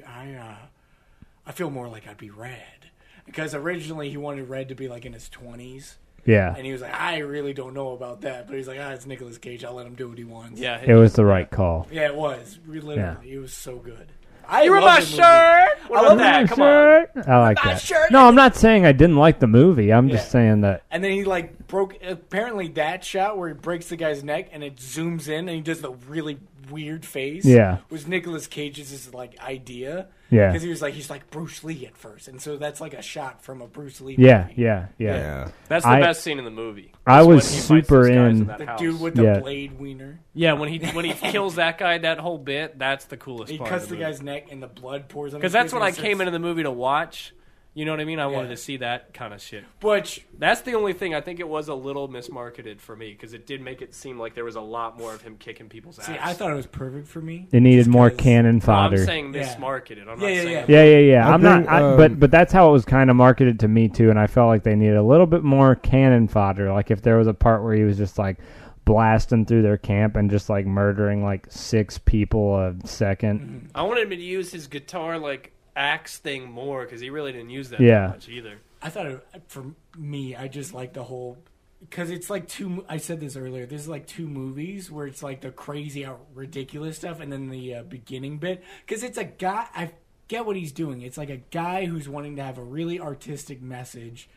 I feel more like I'd be Red." Because originally he wanted Red to be like in his 20s, "Yeah, and he was like, "I really don't know about that," but he's like, "It's Nicolas Cage. I'll let him do what he wants." Yeah, it was the right call." yeah, it was literally. Yeah. It was so good. I You were love my the movie. shirt. What about that? Come on. I like My that. shirt. No, I'm not saying I didn't like the movie. I'm just Yeah. saying that. And then he like broke. Apparently, that shot where he breaks the guy's neck and it zooms in and he does the really weird face. Yeah. was Nicolas Cage's like idea. Yeah. because he's like Bruce Lee at first, and so that's like a shot from a Bruce Lee. Yeah, movie. yeah. That's the I- best scene in the movie. I Is was when he fights super those guys in- that The house. dude with the Yeah. blade wiener. Yeah, when he kills that guy, that whole bit, that's the coolest He part. cuts of the movie. guy's neck and the blood pours on. Because that's what I came into the movie to watch. You know what I mean? I wanted Yeah. to see that kind of shit. Which That's the only thing. I think it was a little mismarketed for me because it did make it seem like there was a lot more of him kicking people's ass. see, I thought it was perfect for me. It needed just more 'cause- cannon No, I'm fodder. saying Yeah. mismarketed. I'm not Yeah, yeah, saying. yeah. Yeah. I I'm think, not. But that's how it was kind of marketed to me too, and I felt like they needed a little bit more cannon fodder. Like if there was a part where he was just like blasting through their camp and just like murdering like 6 people a second. I wanted him to use his guitar like axe thing more because he really didn't use that Yeah. much either. I thought for me, I just like the whole because it's like two. I said this earlier. There's like 2 movies where it's like the crazy, out, ridiculous stuff, and then the beginning bit. Because it's a guy. I get what he's doing. It's like a guy who's wanting to have a really artistic message,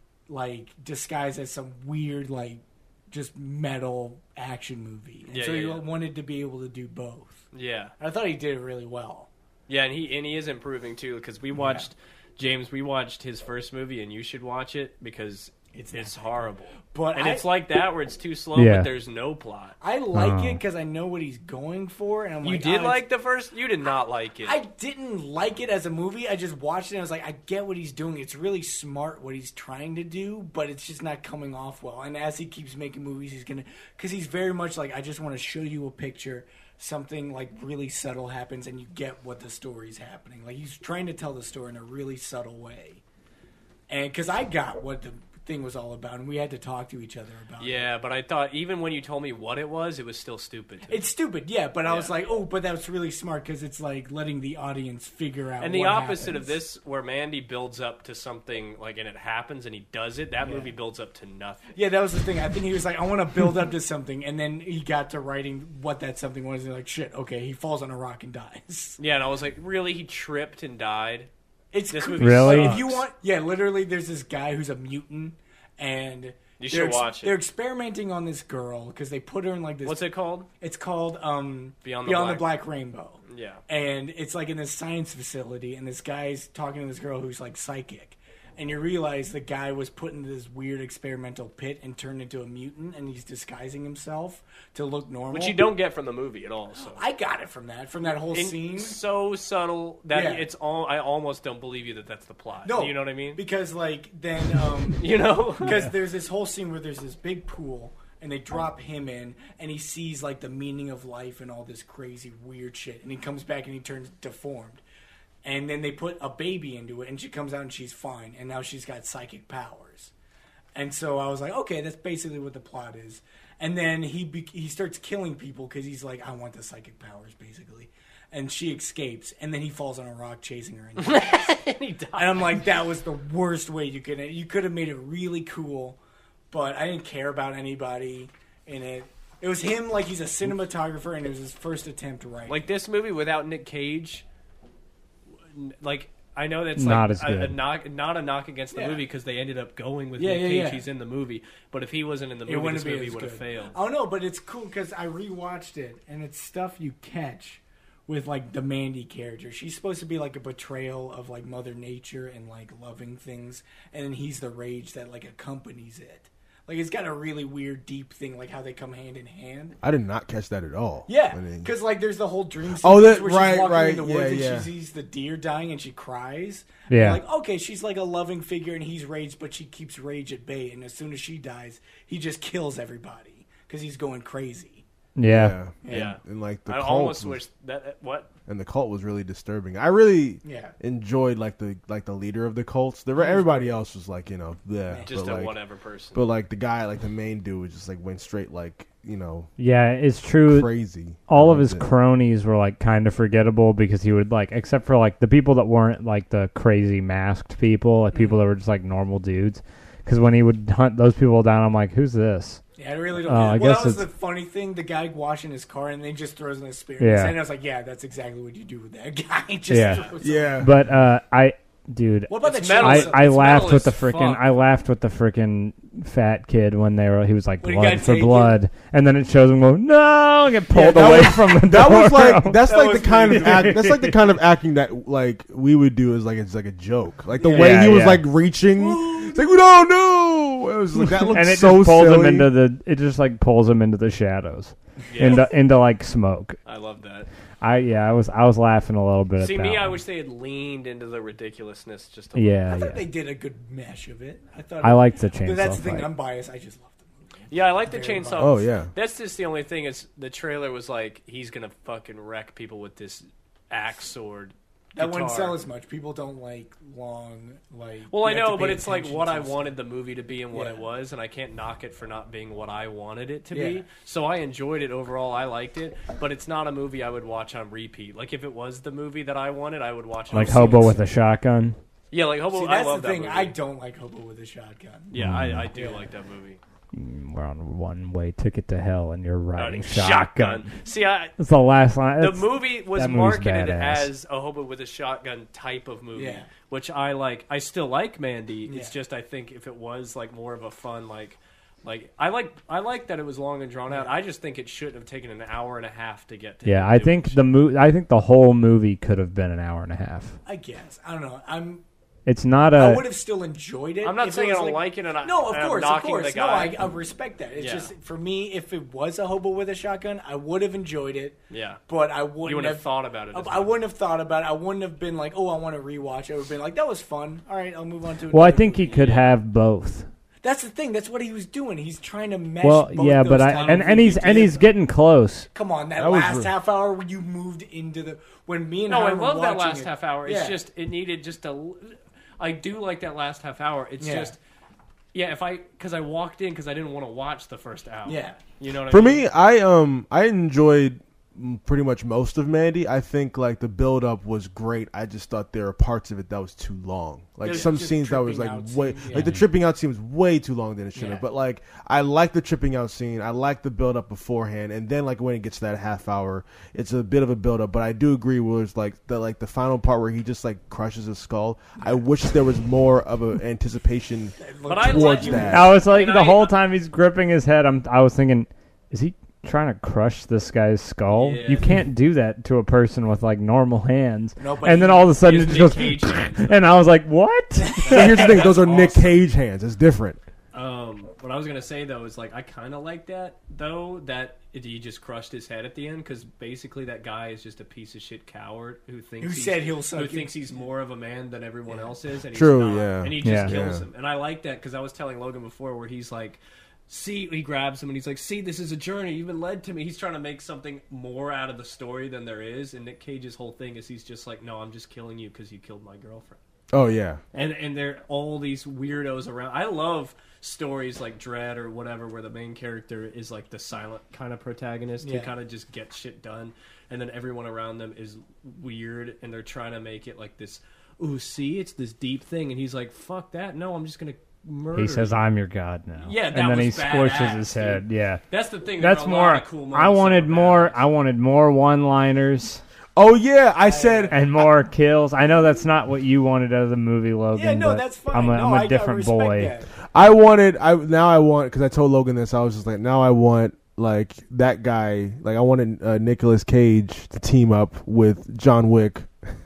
like disguised as some weird, like just metal action movie. And Yeah, so yeah, he yeah. wanted to be able to do both. Yeah, I thought he did it really well. yeah, and he is improving too because we watched James. We watched his first movie, and you should watch it because it's horrible. But And I- it's like that where it's too slow, Yeah. but there's no plot. I like Oh. it because I know what he's going for, and I'm You like, did oh, like the first? You did not like it. I didn't like it as a movie. I just watched it and I was like, I get what he's doing. It's really smart what he's trying to do, but it's just not coming off well. And as he keeps making movies, he's going to... Because he's very much like, I just want to show you a picture. Something like really subtle happens and you get what the story's happening. Like he's trying to tell the story in a really subtle way. And because I got what the thing was all about and we had to talk to each other about it. Yeah, but I thought even when you told me what it was still stupid. to me. It's stupid, yeah, but I was Yeah. like, oh, but that's really smart because it's like letting the audience figure out. And the what opposite of happens. this, where Mandy builds up to something like, and it happens, and he does it. That movie builds up to nothing. Yeah, that was the thing. I think he was like, I want to build up to something, and then he got to writing what that something was. And like, shit, okay, he falls on a rock and dies. Yeah, and I was like, really? He tripped and died? It's This cr- movie Really? Like, if you sucks. want, yeah, literally, there's this guy who's a mutant, and You should watch it. They're experimenting on this girl because they put her in like this. What's it called? It's called Beyond the the Black Rainbow. Yeah. And it's like in this science facility, and this guy's talking to this girl who's like psychic. And you realize the guy was put into this weird experimental pit and turned into a mutant, and he's disguising himself to look normal. Which you don't get from the movie at all. So I got it from that whole And scene. so subtle that Yeah. it's all. I almost don't believe you that that's the plot. No, you know what I mean? Because like then, You know? because there's this whole scene where there's this big pool, and they drop him in, and he sees like the meaning of life and all this crazy weird shit, and he comes back and he turns deformed. And then they put a baby into it, and she comes out and she's fine, and now she's got psychic powers. And so I was like, okay, that's basically what the plot is. And then he starts killing people because he's like, I want the psychic powers, basically. And she escapes, and then he falls on a rock chasing her. And, And he died. and I'm like, that was the worst way you could have made it really cool, but I didn't care about anybody in it. It was him, like he's a cinematographer, and it was his first attempt to write. Like this movie without Nick Cage, like I know that's Not like as good. not a knock against the Yeah. movie because they ended up going with Yeah, Nick yeah, Cage. yeah. He's in the movie, but if he wasn't in the It movie, wouldn't this be movie as would have good. failed. Oh no, but it's cool because I rewatched it, and it's stuff you catch with like the Mandy character. She's supposed to be like a betrayal of like Mother Nature and like loving things, and then he's the rage that like accompanies it. Like it's got a really weird, deep thing, like how they come hand in hand. I did not catch that at all. Yeah, I mean, because like there's the whole dream sequence Oh, that- where right, she's walking right, in the woods yeah, and she yeah. sees the deer dying and she cries. Yeah. You're like, okay, she's like a loving figure and he's rage, but she keeps rage at bay. And as soon as she dies, he just kills everybody because he's going crazy. Yeah. Yeah. And like the I cult almost was- wish that what. and the cult was really disturbing. I really Yeah. enjoyed like the leader of the cults. Everybody else was like, bleh, Just but, a like, whatever person. But like the guy, like the main dude, was just like went straight like Yeah, it's true. crazy. All I of his loved it. cronies were like kind of forgettable because he would like, except for like the people that weren't like the crazy masked people, like people that were just like normal dudes. Because when he would hunt those people down, I'm like, who's this? Yeah, I really don't. I Well, guess that was it's- the funny thing. The guy washing his car and then just throws in a spear. Yeah. And I was like, yeah, that's exactly what you do with that guy. Just Yeah. throws him. Yeah. But dude, What about It's the metal. chainsaw? I It's laughed metal with the as freaking fuck. I laughed with the freaking fat kid when he was like When he blood got for taken? blood, and then it shows him go no, and get pulled that away was- from the That was door. like that's That like was the kind of pretty that's like the kind of acting that like we would do is like it's like a joke. Like the way Yeah, he was yeah. like reaching, it's like we don't know. It was like that looked and it so just pulls silly. him into it just like pulls him into the shadows, Yeah. into like smoke. I love that. I was laughing a little bit. See, at that me, I one. wish they had leaned into the ridiculousness just a Yeah, I thought yeah. they did a good mesh of it. I liked the But chainsaw that's the thing. fight. I'm biased. I just love the movie. Yeah, I like the Very chainsaw. much. Oh yeah. That's just the only thing is the trailer was like he's gonna fucking wreck people with this axe sword. That wouldn't guitar. sell as much. People don't like long, like. Well, I you have know, to but pay it's like attention what to I stuff. wanted the movie to be and what Yeah. it was, and I can't knock it for not being what I wanted it to Yeah. be. So I enjoyed it overall. I liked it, but it's not a movie I would watch on repeat. Like if it was the movie that I wanted, I would watch it. Like on Hobo repeat. with a shotgun. Yeah, like Hobo. See, I that's love the that thing. movie. I don't like Hobo with a Shotgun. Yeah, I do Yeah. like that movie. We're on a one-way ticket to hell, and you're riding Shotgun. shotgun. See, I. That's the last line. The That's- movie was that movie's marketed badass. as a hobo with a shotgun type of movie, Yeah. which I like. I still like Mandy. It's Yeah. just I think if it was like more of a fun like I like that it was long and drawn out. I just think it shouldn't have taken an hour and a half to get to. Yeah, him I doing think shit. I think the whole movie could have been an hour and a half. I guess. I don't know. It's not I a. would have still enjoyed it. I'm not if it saying I was don't like it, and No, and of I'm course, of knocking course. the guy. No, I respect that. It's Yeah. just for me, if it was a hobo with a shotgun, I would have enjoyed it. Yeah, But I you wouldn't wouldn't have have thought about it. as I much. wouldn't have thought about it. I wouldn't have been like, "Oh, I want to rewatch." I would have been like, "That was fun. All right, I'll move on to it." well, I think he could have both. That's the thing. That's what he was doing. He's trying to mesh. Well, both yeah, those but times and he's getting close. Come on, that That was last re- half hour when you moved into the when me and No, I Hiram were love that watching last it- half hour. It's Yeah. just it needed just a. I do like that last half hour. It's Yeah. just. Yeah, because I walked in because I didn't want to watch the first hour. Yeah. You know what For I mean? me, I enjoyed pretty much most of Mandy. I think like the build up was great. I just thought there were parts of it that was too long. Like There's some just scenes that was tripping like out way scene, like the yeah. tripping out scene was way too long than it should have. Yeah. But like I like the tripping out scene. I like the build up beforehand, and then like when it gets to that half hour, it's a bit of a build up. But I do agree with like the final part where he just like crushes his skull. I wish there was more of an anticipation But I towards like that. I was like And the I- whole time he's gripping his head. I was thinking, is he trying to crush this guy's skull? Yeah. You can't do that to a person with like normal hands. No, but And then all of a sudden it He's just Nick goes, Cage hands. and I was like, what? So here's the thing: those are That's Nick awesome. Cage hands. It's different. What I was gonna say though is like I kind of like that though that he just crushed his head at the end because basically that guy is just a piece of shit coward who thinks Who he's, said he'll suck who you- thinks he's more of a man than everyone else is and he's True, not. yeah. And he just Yeah. kills Yeah. him and I like that because I was telling Logan before where he's like see he grabs him and he's like see this is a journey you've been led to me. He's trying to make something more out of the story than there is and Nick Cage's whole thing is he's just like no I'm just killing you because you killed my girlfriend. Oh yeah. And there are all these weirdos around. I love stories like Dread or whatever where the main character is like the silent kind of protagonist who Yeah. kind of just gets shit done and then everyone around them is weird and they're trying to make it like this ooh see it's this deep thing and he's like fuck that no I'm just gonna murder He says, you." "I'm your god now." Yeah, that and then he was squishes badass, his head. dude. Yeah, That's the thing. There that's are a lot more. of cool I moments wanted that were more. badass. I wanted more one-liners Oh yeah. I said and more kills. I know that's not what you wanted out of the movie, Logan. Yeah, no, but that's fine. I'm No, a I different respect boy. that. I want because I told Logan this. I was just like, now I want like that guy. Like I wanted Nicolas Cage to team up with John Wick.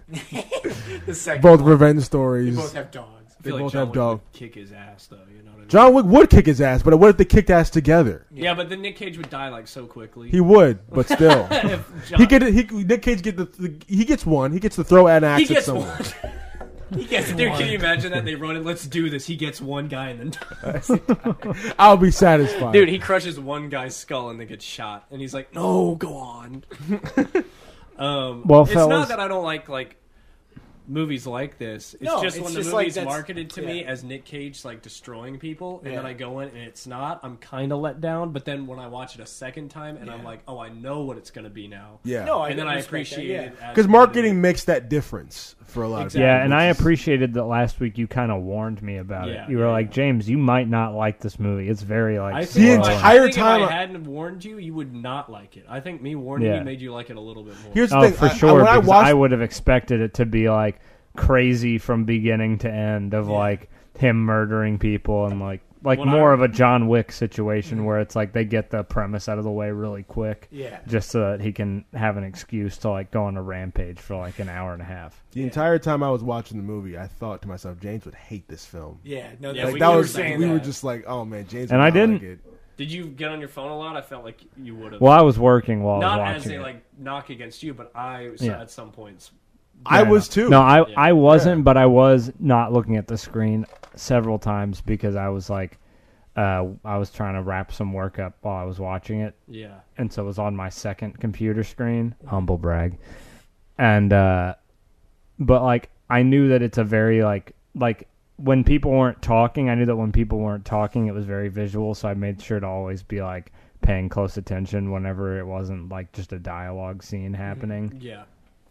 The second Both one. revenge They stories. both have dogs. I feel they like both John have Wick dog. would kick his ass though. You know what I mean? John Wick would kick his ass, but what if they kicked ass together? Yeah, but then Nick Cage would die like so quickly. He would, but still, If John- Nick Cage he gets one. He gets to throw an axe He at gets someone. one. He gets Dude, one. can you imagine that? They run it, let's do this. He gets one guy and then I'll be satisfied. dude, he crushes one guy's skull and then gets shot. And he's like, no, go on. Well, it's fellas- not that I don't like movies like this. It's No, just it's when just the like movie's that's- marketed to me yeah. as Nick Cage like destroying people, and Yeah. then I go in and it's not. I'm kind of let down. But then when I watch it a second time, and I'm Yeah. like, oh, I know what it's going to be now. Yeah. No, And then I respect that, appreciate yeah. it as Because marketing makes that difference for a lot of Exactly. people. Yeah, and I which is- appreciated that last week you kind of warned me about Yeah, it. You were yeah, like, yeah. James, you might not like this movie. It's very like I slow. think The if I- entire I think time if I- I hadn't warned you, you would not like it. I think me warning Yeah. you made you like it a little bit more. Here's the Oh, thing. for I- sure. when I Because watched, I would have expected it to be like crazy from beginning to end of like him murdering people and like When more I- of a John Wick situation where it's like they get the premise out of the way really quick, Yeah. just so that he can have an excuse to like go on a rampage for like an hour and a half. the entire time I was watching the movie, I thought to myself, James would hate this film. Yeah. No, Yeah, Like we that were was saying we were that. just like, oh man, James. And would I not didn't- Like it. Did you get on your phone a lot? I felt like you would have. Well, I was working while I not was as watching a it. like knock against you, but I Yeah. at some points. I was too. No, I Yeah. I wasn't, Yeah. but I was not looking at the screen several times because I was like, I was trying to wrap some work up while I was watching it, Yeah. and so it was on my second computer screen. Humble brag, and but like I knew that it's a very like when people weren't talking, I knew that when people weren't talking, it was very visual, so I made sure to always be like paying close attention whenever it wasn't like just a dialogue scene happening. Yeah.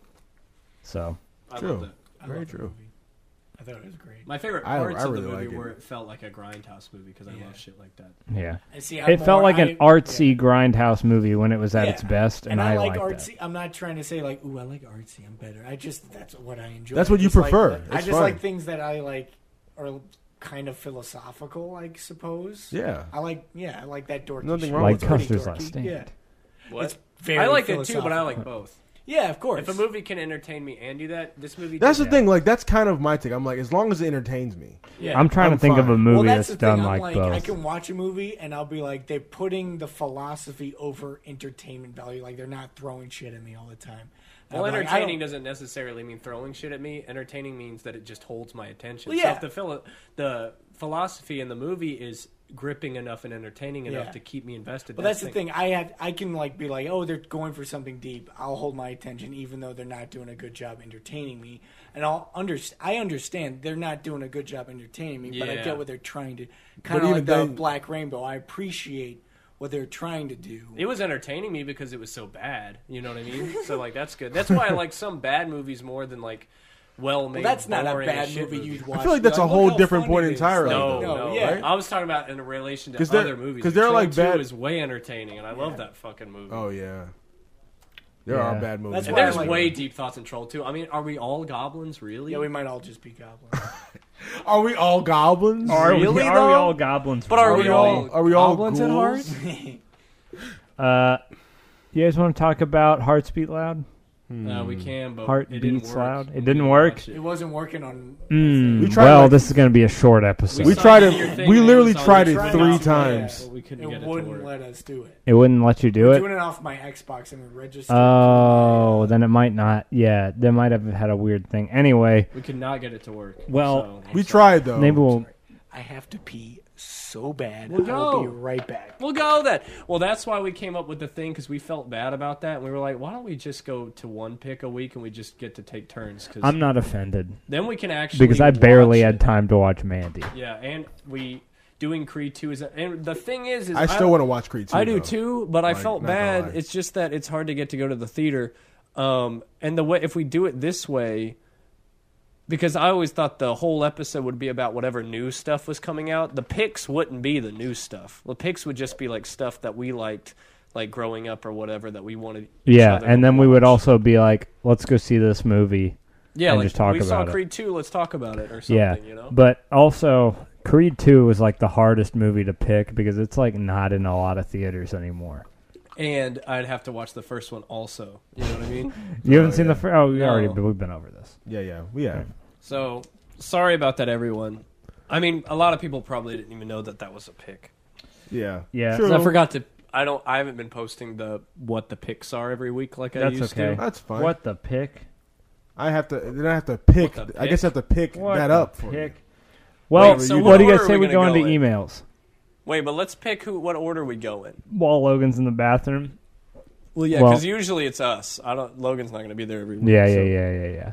So I True. loved it. I Very love the true. movie. I thought it was great. My favorite I parts of really the movie like it. where it felt like a grindhouse movie because I Yeah. love shit like that. yeah. And see, It felt like an artsy grindhouse movie when it was at Yeah. its best, and I I like liked artsy. I'm not trying to say like, ooh, I like artsy. I'm better. That's what I enjoy. That's what I you just like prefer. the- I It's just fun. like things that I like are kind of philosophical, I suppose. Yeah. I like that dorky. Nothing shit. wrong Like with It's pretty Custer's dorky. Last Stand. Yeah, What? it's very. I like it too, but I like philosophical. both. Yeah, of course. If a movie can entertain me and do that, this movie. That's did the that. thing. Like that's kind of my take. I'm like, as long as it entertains me. Yeah. I'm trying I'm to think of a fine. movie Well, that's the done thing. I'm like both. I can watch a movie and I'll be like, they're putting the philosophy over entertainment value. Like they're not throwing shit at me all the time. And Well, I'll be like, I entertaining don't- doesn't necessarily mean throwing shit at me. Entertaining means that it just holds my attention. Well, yeah. So if the philosophy in the movie is gripping enough and entertaining enough Yeah. to keep me invested. But that's the thing. I can like be like, oh, they're going for something deep. I'll hold my attention, even though they're not doing a good job entertaining me. And I understand they're not doing a good job entertaining me, but I Yeah. get what they're trying to. Kind of even like the then- Black Rainbow. I appreciate what they're trying to do. It was entertaining me because it was so bad. You know what I mean? So like that's good. That's why I like some bad movies more than like well-made. Well, that's not a boring as bad shit movie you'd watch. I feel like that's a Look whole how different fun point it is. entirely. No, though, no, yeah. right? I was talking about in relation to 'Cause they're- other movies. 'cause they're Control like 2 bad- is way entertaining, and I love that fucking movie. Oh yeah. There Yeah. are bad movies. That's And why I there's like way it. deep thoughts in Troll 2. I mean, are we all goblins, really? Yeah, we might all just be goblins. Are we all goblins? Are we Really, are we though? all goblins? But are Are we we all all- are we all goblins at heart? ghouls? You guys want to talk about Hearts Beat Loud? No, we can, but Heart it didn't beats work. loud? It when didn't we work? watched It it. wasn't working on. We tried, Well, like- this is going to be a short episode. We saw tried your it. thing We and literally it was on tried your it Tried 3 it. times. But we couldn't It get it to wouldn't work. let us do it. It wouldn't let you do We're it? doing it off my Xbox and we registered. Oh, then it might not. Yeah, they might have had a weird thing. Anyway, We could not get it to work. Well, so, We tried though. maybe we'll. I have to pee so bad. We'll I'll go. be right back. We'll go then. Well, that's why we came up with the thing because we felt bad about that. And we were like, why don't we just go to one pick a week and we just get to take turns? Cause I'm not offended then we can actually because I barely watch had it. time to watch Mandy. Yeah, and we doing Creed 2 is and the thing is I still want to watch Creed 2. I do though. too, but I Like, felt not gonna bad. lie. It's just that it's hard to get to go to the theater. And the way if we do it this way, because I always thought the whole episode would be about whatever new stuff was coming out. The picks wouldn't be the new stuff. The picks would just be like stuff that we liked, like growing up or whatever that we wanted. each Yeah, other and to then we would watch. also be like, let's go see this movie. yeah, and like just talk we saw about it. Creed 2. Let's talk about it or something. Yeah, You know. but also Creed 2 was like the hardest movie to pick because it's like not in a lot of theaters anymore. And I'd have to watch the first one also. You know what I mean? You haven't seen yeah. the first? Oh, we No. already. We've been over this. Yeah. We have. So sorry about that, everyone. I mean, a lot of people probably didn't even know that that was a pick. Yeah. Yeah. True. 'Cause I forgot to. I haven't been posting what the picks are every week like I That's used okay. to. That's fine. What the pick? I have to. Then I have to pick. What the I guess I have to pick What that the up for pick? you. Well, Wait, so what what do you guys order say are we we go gonna into go in? emails? Wait, but let's pick what order we go in. While Logan's in the bathroom. Well, yeah, Well- because usually it's us. Logan's not going to be there every week. Yeah, so- yeah.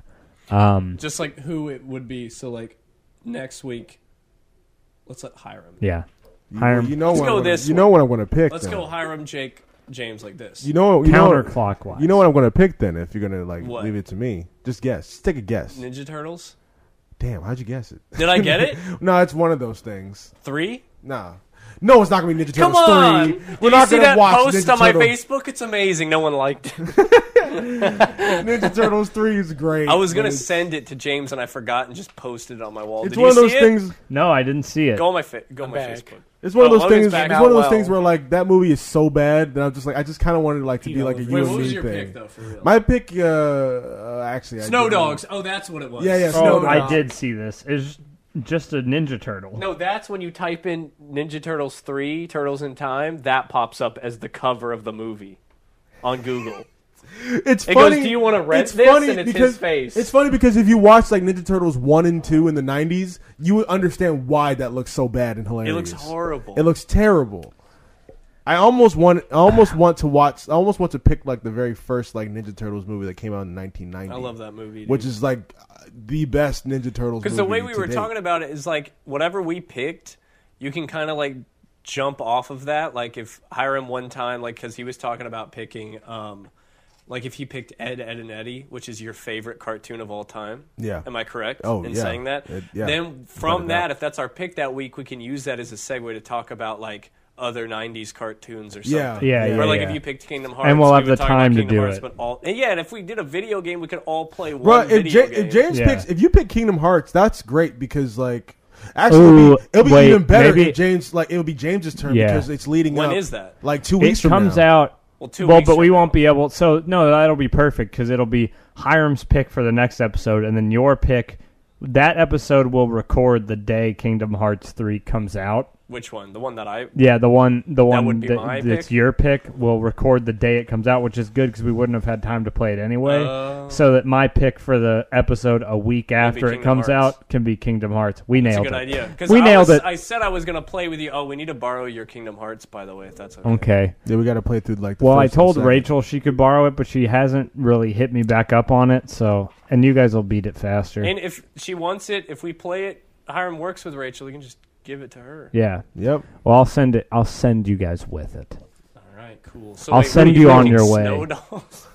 Just like who it would be. So like next week, let's let Hiram. Yeah. You know Let's what go I'm this You know what I'm going to pick. Let's then. go Hiram, Jake, James like this. Counterclockwise. You know what I'm going to pick then? If you're going to What? leave it to me, just guess. Just take a guess. Ninja Turtles. Damn, how'd you guess it? Did I get it? No, it's one of those things. 3? Nah. No, it's not going to be Ninja Come Turtles on! 3. Did We're you not see going to that watch post Ninja on my Turtles. Facebook? It's amazing. No one liked it. Ninja Turtles 3 is great. I was gonna but send it to James and I forgot and just posted it on my wall. It's Did one you of those see it? things. No, I didn't see it. Go on my back. Facebook. It's one of those Logan's things. back It's out one of those well. things where like that movie is so bad that I'm just like I just kind of wanted like to be like a you Wait, and what was me your thing. pick though? For real? My pick, actually, Snow I did Dogs. Oh, that's what it was. Yeah, yeah. Oh, Snow I Dogs. did see this. It's just a Ninja Turtle. No, that's when you type in Ninja Turtles 3, Turtles in Time. That pops up as the cover of the movie on Google. It's It funny. goes, "Do you wanna rent it's this?" funny And it's because his face. It's funny because if you watch like Ninja Turtles 1 and 2 in the 90s, you would understand why that looks so bad and hilarious. It looks horrible. It looks terrible. I almost want to pick like the very first like Ninja Turtles movie that came out in 1990. I love that movie, dude. Which is like the best Ninja Turtles movie. Because the way we to were date. talking about it is like whatever we picked, you can kind of like jump off of that. Like if Hiram one time, like because he was talking about picking, like if he picked Ed, Ed and Eddie, which is your favorite cartoon of all time. Yeah. Am I correct Oh, in yeah. saying that? Yeah. Then from Without a that, doubt. if that's our pick that week, we can use that as a segue to talk about like other 90s cartoons or something. Yeah. Yeah, Or like yeah. if you picked Kingdom Hearts, And we'll have we would the talk about time to Kingdom do Hearts, it. But and if we did a video game, we could all play one Bro, video if game. James Yeah. picks, if you pick Kingdom Hearts, that's great because like actually it'll be wait, even better maybe- if James like it'll be James's turn Yeah. because it's leading When up. is that? Like 2 It weeks from comes now. out. Well, 2 Well, weeks but from we now. won't be able. So no, that'll be perfect because it'll be Hiram's pick for the next episode, and then your pick. That episode will record the day Kingdom Hearts 3 comes out. Which one? The one that I... Yeah, the one would be my that's pick? your pick will record the day it comes out, which is good because we wouldn't have had time to play it anyway. So that my pick for the episode a week after it Kingdom comes Hearts. out can be Kingdom Hearts. We That's a nailed good it. idea. 'Cause We nailed it. I said I was going to play with you. Oh, we need to borrow your Kingdom Hearts, by the way, if that's okay. Okay. Yeah, we got to play through like. The Well, I first and told second. Rachel she could borrow it, but she hasn't really hit me back up on it. So, and you guys will beat it faster. And if she wants it, if we play it, Hiram works with Rachel, you can just give it to her. Yeah. Yep. Well, I'll send it. I'll send you guys with it. All right, cool. So I'll wait, send what are you on thinking, your way. Snow Dolls?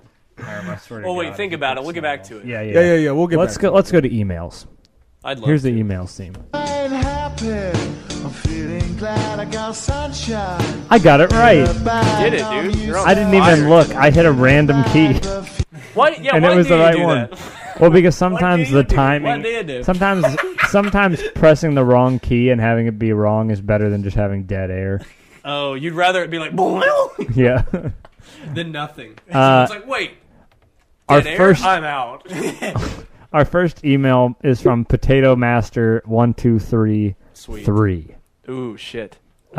Oh, wait, think about it. We'll get back to it. Yeah. Yeah. We'll get. Let's back go. to Let's go to emails. I'd love Here's to. the emails theme. I'm happy. I'm feeling glad I got sunshine. I got it right. Did it, dude. You're on I didn't fire. even look. I hit a random key. What? Yeah, And why it was do the you right do one. that? Well, because sometimes you the do? timing. What do you do? Sometimes pressing the wrong key and having it be wrong is better than just having dead air. Oh, you'd rather it be like, Yeah. than nothing. Uh, It's like, wait, Our dead air? first I'm out. our first email is from Potato Master 1233. Sweet. Ooh, shit.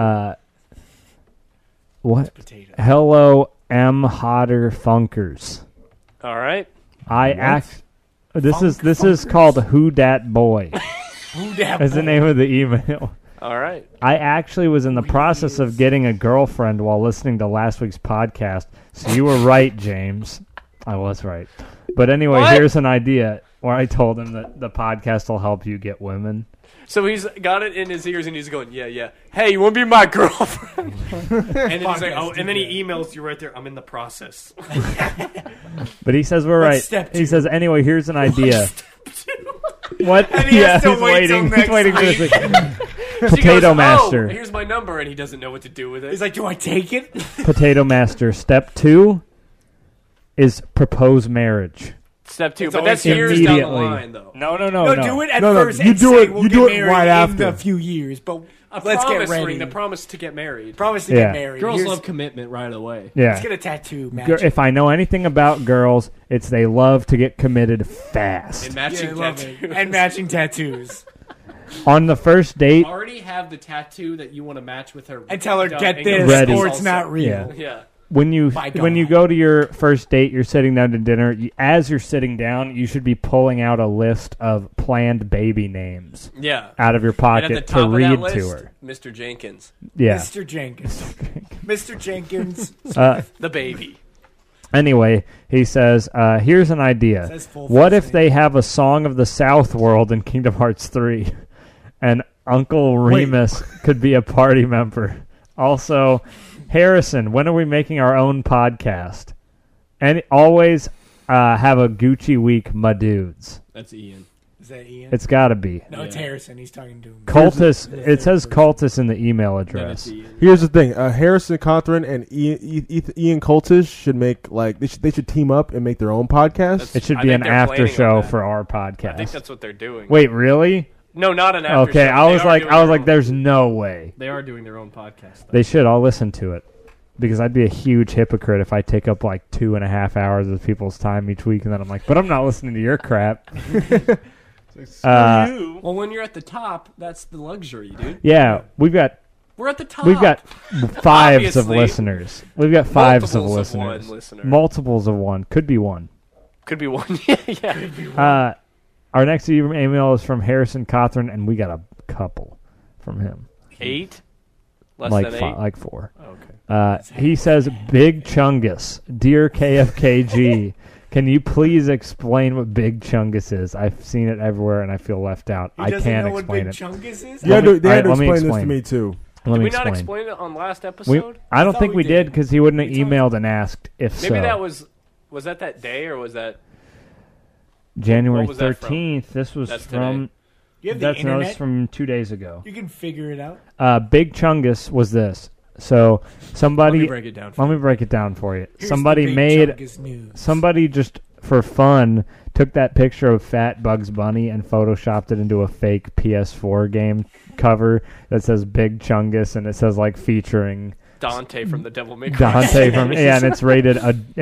What? Potato. Hello, M. Hodder Funkers. All right. This is called Who Dat Boy. Who dat Is the boy? name of the email. All right. I actually was in the process of getting a girlfriend while listening to last week's podcast. So you were right, James. I was right. But anyway, What? here's an idea where I told him that the podcast will help you get women. So he's got it in his ears and he's going, yeah. Hey, you want to be my girlfriend? and then he's like, oh, and then he emails you right there. I'm in the process. But he says we're What's right. step He two? says, anyway, here's an idea. What? And he has to he's wait till waiting. next He's waiting for this. She Potato goes, Master. Oh, here's my number, and he doesn't know what to do with it. He's like, do I take it? Potato Master. Step 2 is propose marriage. Step 2, It's but that's always years down the immediately. line, though. No. No, do it at No, first. you and do say it- We'll you get do it married right in after. a few years, but A let's get promise ready. ring, the promise to get married. Promise to Yeah. get married. Girls Here's- love commitment right away. Yeah. Let's get a tattoo. Gir- Magic. If I know anything about girls, it's they love to get committed fast. And Yeah, I matching love tattoos. it. And matching tattoos. On the first date, Already have the tattoo that you want to match with her. And tell her, done, get and this, Ready. or it's not real. Yeah. Yeah. when you By when you God. go to your first date, you're sitting down to dinner. As you're sitting down, you should be pulling out a list of planned baby names Yeah. out of your And at pocket the to top of read that to list, her. Mr. Jenkins, Yeah. Mr. Jenkins. Mr. Jenkins. Uh, the baby. Anyway, he says, here's an idea. Says full What first if name. they have a Song of the South world in Kingdom Hearts 3? And Uncle Remus could be a party member. Also, Harrison, when are we making our own podcast? And always have a Gucci week, my dudes. That's Ian. Is that Ian? It's got to be. No, it's Yeah. Harrison. He's talking to him. Cultus. Here's the It says third person. Cultus in the email No, it's address. Ian. Here's the thing: Harrison Cawthron and Ian Coltis should make they should team up and make their own podcast. That's- It should I be think an they're after planning show on that. for our I think podcast. that's what they're doing. Wait, really? No, not an after Okay, show. I They was are like, doing their own- there's no way. They are doing their own podcast. Though. They should. I'll listen to it because I'd be a huge hypocrite if I take up like 2.5 hours of people's time each week, and then I'm like, but I'm not listening to your crap. Well, when you're at the top, that's the luxury, dude. Yeah, we've got We're at the top. fives of Obviously. listeners. We've got fives of Multiples listeners. one listener. Multiples of one. Could be one. Could be one. Yeah. Our next email is from Harrison Cawthron, and we got a couple from him. 8? Less like than 8? like 4. Okay. He says, Big Chungus, dear KFKG, can you please explain what Big Chungus is? I've seen it everywhere, and I feel left out. He I doesn't can't know what explain Big it. Chungus is? They had to, they had to Let me explain this to explain. me too. Let Did me we not explain. explain it on last episode? I don't thought think we we did did. because he wouldn't have We talked- emailed and asked if Maybe so. that was that day or was that? January what was that from? 13th. This was That's from. You have the That's no, internet. it's from 2 days ago. You can figure it out. Big Chungus was this. So somebody. Let me break it down. Let me break it down for you. Here's Somebody the Big made. Chungus news. Somebody just for fun took that picture of Fat Bugs Bunny and photoshopped it into a fake PS4 game cover that says Big Chungus, and it says like featuring Dante from the Devil May Cry. Dante from and it's rated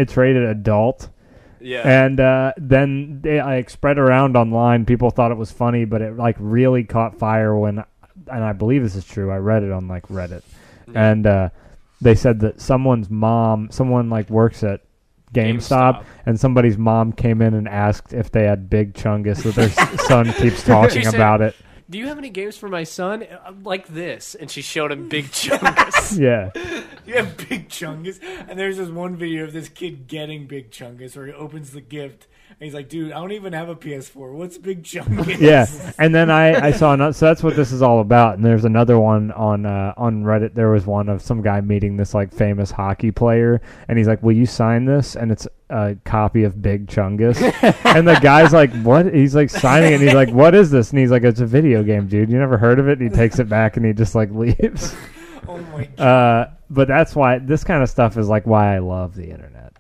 adult. Yeah. And then I spread around online. People thought it was funny, but it like really caught fire when, and I believe this is true. I read it on like Reddit, and they said that someone like works at GameStop, and somebody's mom came in and asked if they had Big Chungus. That their son keeps talking She said, about it. Do you have any games for my son? Like this. And she showed him Big Chungus. Yeah, You have Big Chungus, and there's this one video of this kid getting Big Chungus, where he opens the gift, and he's like, "Dude, I don't even have a PS4. What's Big Chungus?" yeah. And then I saw another. So that's what this is all about. And there's another one on Reddit. There was one of some guy meeting this like famous hockey player, and he's like, "Will you sign this?" And it's a copy of Big Chungus. And the guy's like, "What?" He's like signing it, and he's like, "What is this?" And he's like, "It's a video game, dude. You never heard of it?" And he takes it back, and he just like leaves. Oh my god. But that's why this kind of stuff is like why I love the internet.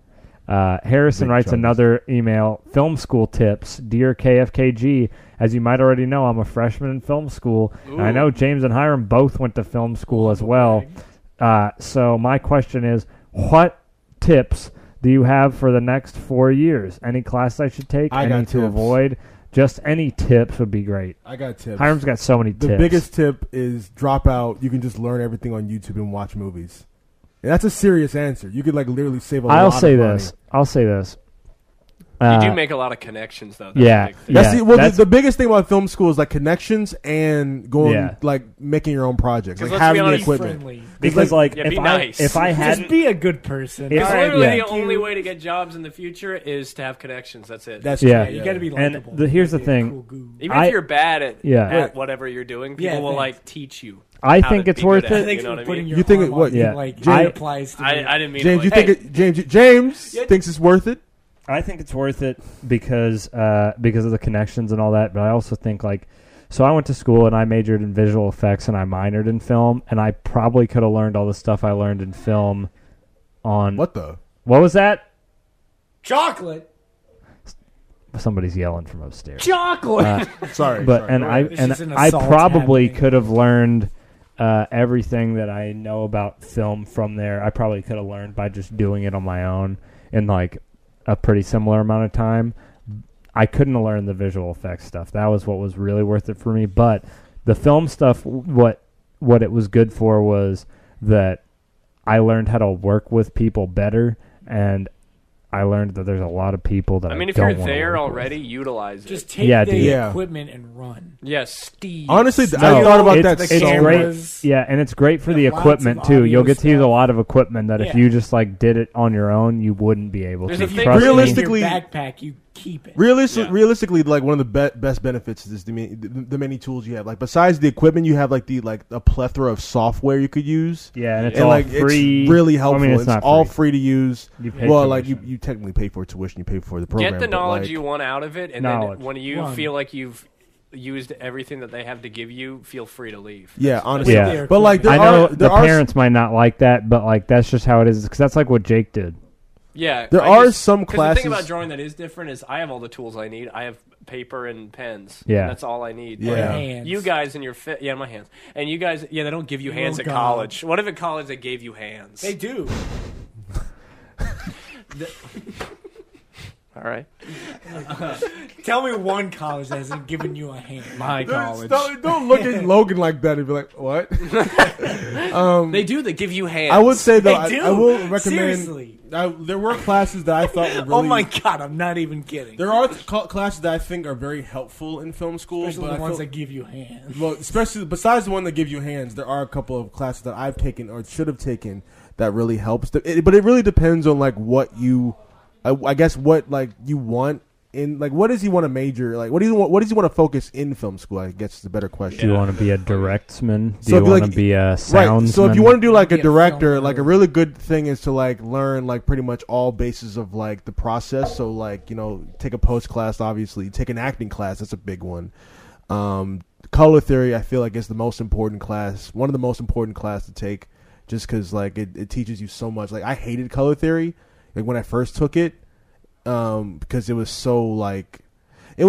Harrison Big writes Chungus. another email. Film school tips, dear KFKG. As you might already know, I'm a freshman in film school. And I know James and Hiram both went to film school as well. So my question is, what tips do you have for the next 4 years? Any class I should take? I Any got to tips. avoid? Just any tips would be great. I got tips. Hiram's got so many The tips. biggest tip is drop out. You can just learn everything on YouTube and watch movies. And that's a serious answer. You could like literally save a lot I'll of say money. this. I'll say this. You do make a lot of connections, though. That's yeah. a big thing. That's Yeah, the, that's- the biggest thing about film school is like connections and going Yeah. like making your own projects, 'Cause like let's be having the honest, equipment. Friendly. Because like Yeah, if be I nice. if I Just had be a good person. If Because I- literally yeah. the only way to get jobs in the future is to have connections. That's it. That's Yeah. Yeah, you got to be And likable. here's the You gotta be a thing. cool goo. Even I- if you're bad at, Yeah. at whatever you're doing, people Yeah, will thanks. like teach you. I how think to it's be worth good at it. it. Thanks You know for what I putting mean? your You think arm it- on what- me, Yeah. like I- it applies to me. I didn't mean James, to, you like, think James Yeah. thinks it's worth it? I think it's worth it because of the connections and all that. But I also think like, so I went to school and I majored in visual effects and I minored in film, and I probably could have learned all the stuff I learned in film on What the? What was that? Chocolate. Somebody's yelling from upstairs. Chocolate. Sorry, But sorry. and I This and is an I assault probably happening. could have learned everything that I know about film from there. I probably could have learned by just doing it on my own in like a pretty similar amount of time. I couldn't have learned the visual effects stuff. That was what was really worth it for me. But the film stuff, what it was good for was that I learned how to work with people better, and I learned that there's a lot of people that I mean, if don't you're wanna there work already, with. utilize it. Just take Yeah, the dude. Yeah. equipment and run. Yes, Steve. Honestly, No, I thought about that the so It's cameras. great, yeah, and it's great for There's the lots equipment of too. audio You'll get to use a stuff. lot of equipment that if Yeah. you just like did it on your own, you wouldn't be able There's to. a thing- Trust me. Realistically- in your backpack, you keep it. Realistically, like one of the best benefits is the many tools you have. Like besides the equipment, you have like a plethora of software you could use. Yeah, and it's And all like free. it's really helpful. I mean, it's not all free. free to use. You pay Well, like tuition. you technically pay for tuition, you pay for the program. Get the but, knowledge like, you want out of it, and Knowledge. then when you Run. feel like you've used everything that they have to give you, feel free to leave. Yeah, That's- honestly. Yeah. Their But like there I know there the are parents might not like that, but like that's just how it is. Because that's like what Jake did. Yeah, There I are just- some 'cause classes. The thing about drawing that is different is I have all the tools I need. I have paper and pens. Yeah. And that's all I need. Yeah. Hands. You guys and your my hands. And you guys, they don't give you hands at God. college. What if at college they gave you hands? They do. All right. Tell me one college that hasn't given you a hand. My college. Don't look at Logan like that and be like, what? They do. They give you hands. I would say though, They do. I will recommend. Seriously. There were classes that I thought were really. Oh my god, I'm not even kidding. There are classes that I think are very helpful in film school, Especially but the I ones feel- that give you hands. well, especially besides the one that give you hands, there are a couple of classes that I've taken or should have taken that really helps. But it really depends on like what you, I guess what like you want in like what does he want to major like what does he want to focus in film school? I guess is a better question. Do you want to be a directsman? Do So you if you want to like- be a Right. soundsman? So if you want to do like a Be a director, film like a nerd. really good thing is to like learn like pretty much all bases of like the process. So like, you know, take a post class, obviously, take an acting class. That's a big one. Color theory, I feel like is the most important class, one of the most important class to take, just because like it teaches you so much. Like I hated color theory, like when I first took it, because it was so like, it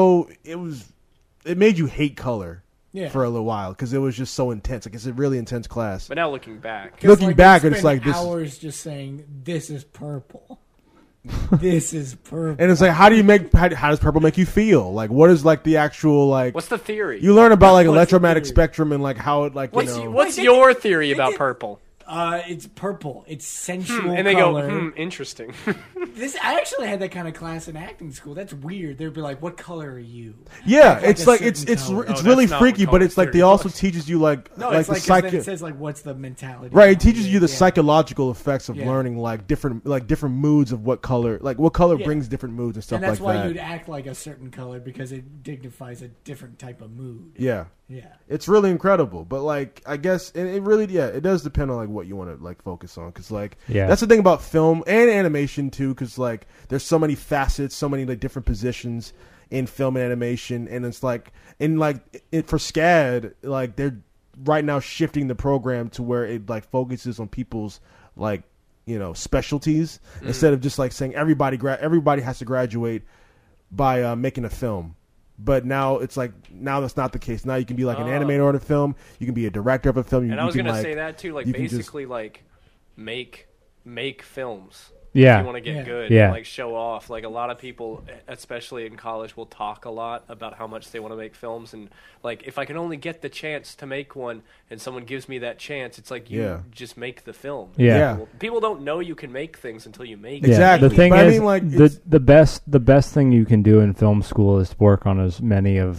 made you hate color. Yeah. For a little while because it was just so intense. Like it's a really intense class. But now looking back, 'Cause, looking like, back, they it's spend like this is- hours just saying this is purple. This is purple. And it's like, how does purple make you feel? Like, what is like the actual like? what's the theory? You learn about like What's the electromagnetic theory? spectrum and like how it like what's you know. what's Wait, they your theory they about did- purple? It's purple. It's sensual And they color. go, interesting. I actually had that kind of class in acting school. That's weird. They'd be like, "What color are you?" Yeah, Like it's a like certain it's color. Oh, really that's not freaky, what but it's like they color also theory teaches you like No, like it's the like 'cause then psycho. it says like, "What's the mentality?" Right, it behind teaches you the Yeah. psychological effects of Yeah. learning like different moods of what color Yeah. brings different moods and stuff And that's like why that. you'd act like a certain color because it dignifies a different type of mood. Yeah. Yeah. It's really incredible, but like I guess it really it does depend on like what you want to like focus on because like Yeah. that's the thing about film and animation too because like there's so many facets, so many like different positions in film and animation, and it's like for SCAD like they're right now shifting the program to where it like focuses on people's like you know specialties instead of just like saying everybody has to graduate by making a film. But now it's like that's not the case. Now you can be like an animator on a film. You can be a director of a film. And I was going gonna to say that too. Like you can just- basically, like make films. Yeah. If you want to get Yeah. good. Yeah. And, like show off. Like a lot of people, especially in college, will talk a lot about how much they want to make films. And like if I can only get the chance to make one, and someone gives me that chance, it's like you Yeah. just make the film. Yeah. People don't know you can make things until you make Yeah. it. Exactly. The thing But I is, mean, like, the it's- the best thing you can do in film school is work on as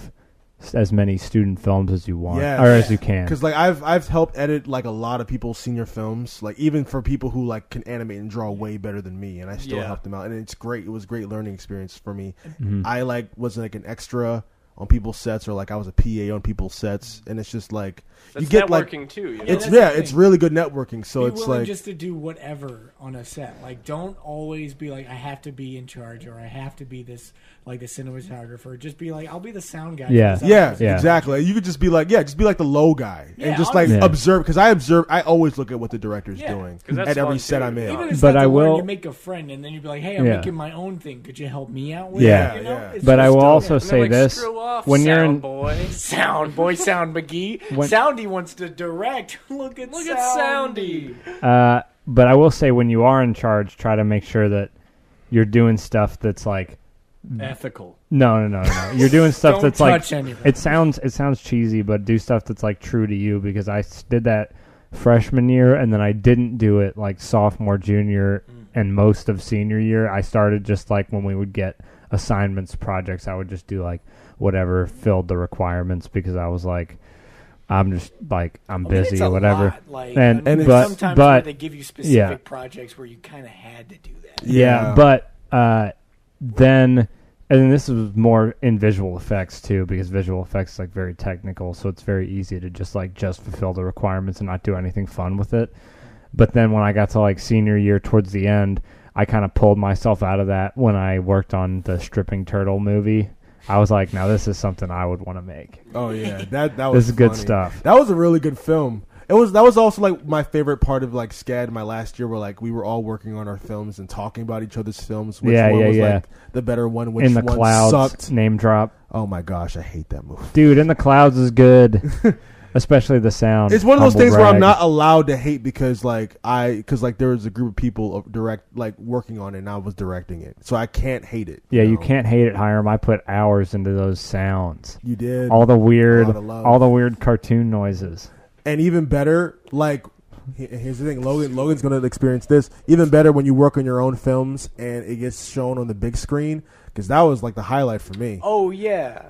many student films as you want Yeah. or as you can. Because like I've helped edit like a lot of people's senior films, like even for people who like can animate and draw way better than me, and I still Yeah. helped them out, and it's great. It was a great learning experience for me. Mhm. I like was like an extra on people's sets, or like I was a PA on people's sets, and it's just like That's you get like networking too. You know? Yeah, it's that's the it's thing. really good networking. So Be it's willing like just to do whatever on a set. Like, don't always be like, I have to be in charge or I have to be this, like the cinematographer. Just be like, I'll be the sound guy. Yeah. for this yeah, episode. Yeah. exactly. You could just be like, just be like the low guy Yeah, and just like honestly. Yeah. observe. Because I always look at what the director's Yeah. doing 'Cause that's at every fun, set too. I'm in. Even if it's But not I to learn, will- you make a friend and then you'd be like, hey, I'm Yeah. making my own thing. Could you help me out with Yeah. it? You know? Yeah. It's But I just will dope. also And they're say like, this: screw off, when you're in sound boy. Sound boy, Sound McGee. When- Soundy wants to direct. Look at Soundy. but I will say when you are in charge, try to make sure that you're doing stuff that's like Ethical. no. You're doing stuff Don't that's like touch anything. it sounds cheesy, but do stuff that's like true to you because I did that freshman year and then I didn't do it like sophomore, junior, and most of senior year. I started just like when we would get assignments, projects, I would just do like whatever filled the requirements because I was like, I'm just like I'm busy it's a or whatever. lot. Like, And- I mean, but- sometimes but- where they give you specific yeah. projects where you kind of had to do that. Yeah, but then, and this was more in visual effects too, because visual effects is like very technical, so it's very easy to just fulfill the requirements and not do anything fun with it. But then when I got to like senior year towards the end, I kind of pulled myself out of that when I worked on the Stripping Turtle movie. I was like, now this is something I would want to make. Oh yeah, that was This is good funny. stuff. That was a really good film. That was also like my favorite part of like SCAD my last year, where like we were all working on our films and talking about each other's films. Which one was like the better one? Which In the one Clouds, sucked? name drop. Oh my gosh, I hate that movie. Dude, In the Clouds is good, especially the sound. It's one of those Humble things where I'm brag. not allowed to hate because there was a group of people working on it and I was directing it, so I can't hate it. Yeah, you know? can't hate it, Hiram. I put hours into those sounds. You did All the A weird, lot of love. all the weird cartoon noises. And even better, like here's the thing, Logan's gonna experience this even better when you work on your own films and it gets shown on the big screen, because that was like the highlight for me. Oh yeah,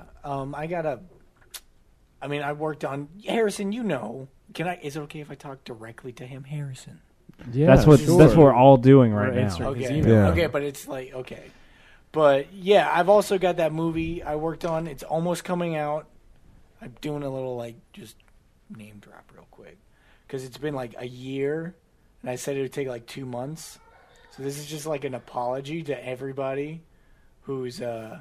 I worked on Harrison. You know, is it okay if I talk directly to him, Harrison? Yeah, That's what we're all doing right We're now. answering. His Okay, email. Yeah. okay, but it's like okay, but yeah, I've also got that movie I worked on. It's almost coming out. I'm doing a little like just name drop real quick because it's been like a year, and I said it would take like 2 months. So this is just like an apology to everybody who's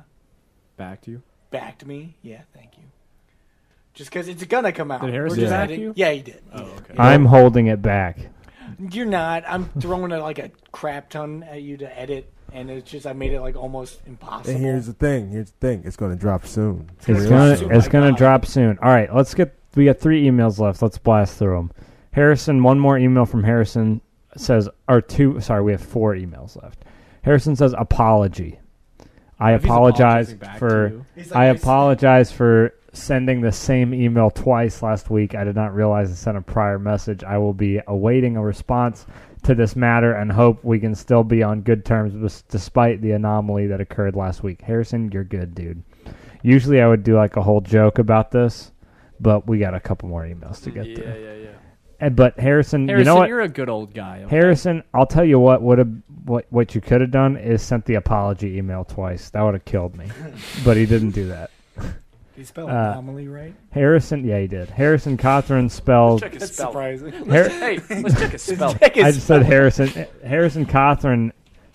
Back to you. backed me. Yeah, thank you. Just because it's gonna come out. Did Harrison We're just back adding- you? Yeah, he did. He Oh, did. okay. I'm holding it back. You're not. I'm throwing like a crap ton at you to edit, and it's just I made it like almost impossible. And here's the thing. It's gonna drop soon. It's gonna gonna drop soon. it's My gonna God. drop soon. All right, we got 3 emails left. Let's blast through them. Harrison, one more email from Harrison says, we have 4 emails left. Harrison says, apology. I If he's apologize apologizing back for to you. He's like, I apologize for sending the same email twice last week. I did not realize I sent a prior message. I will be awaiting a response to this matter and hope we can still be on good terms despite the anomaly that occurred last week. Harrison, you're good, dude. Usually I would do like a whole joke about this, but we got a couple more emails to get through. Yeah. But Harrison, Harrison, you know what? you're a good old guy. Okay? Harrison, I'll tell you what you could have done is sent the apology email twice. That would have killed me. But he didn't do that. He spelled anomaly right. Harrison, yeah, he did. Harrison Cawthron spells. Check his That's spell. surprising. Hey, let's check his spell. I just said Harrison. Harrison Cawthron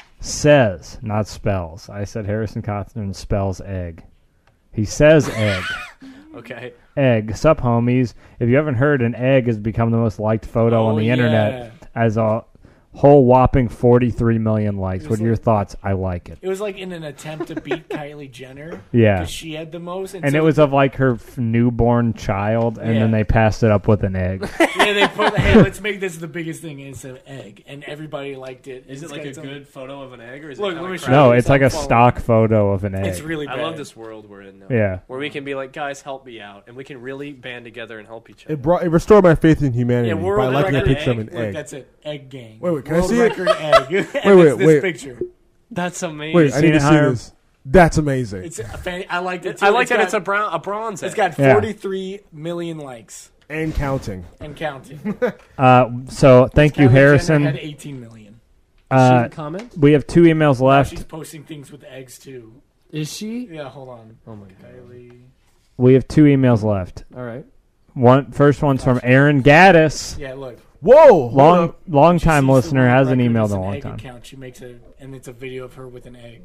says, not spells. I said Harrison Cawthron spells egg. He says egg. Okay. Egg. Sup, homies. If you haven't heard, an egg has become the most liked photo on the internet as a whole whopping 43 million likes. What are your thoughts? I like it. It was like in an attempt to beat Kylie Jenner. Yeah. Because she had the most. And so it was of like her newborn child, and then Yeah. they passed it up with an egg. Yeah, they put, hey, let's make this the biggest thing. And it's an egg. And everybody liked it. Is it It's like got a some- good photo of an egg, or is Look, it let me kind show of you. No, It's it's like a not following. stock photo of an egg. It's really bad. I love this world we're in now. Yeah. Where we can be like, guys, help me out, and we can really band together and help each other. It restored my faith in humanity Yeah, by world liking a record picture of egg. an Look, egg. that's it. Egg gang. Wait, can I World see it? record egg. And Wait, it's this wait. picture. That's amazing. Wait, I seen need to it, see Hiram? this. That's amazing. It's I liked it too. I like that got- it's a bronze egg. It's got Yeah. 43 million likes And counting. and counting. So thank you, Kylie Jenner Harrison. had 18 million. Is she in comment? We have 2 emails Now left. she's posting things with eggs too. Is she? Yeah, hold on. Oh my god. Kylie. We have 2 emails left. All right. First one's from Aaron Gaddis. Yeah, look. Whoa! Long time She sees listener, the hasn't record emailed as in a an long egg time. Account. She makes and it's a video of her with an egg.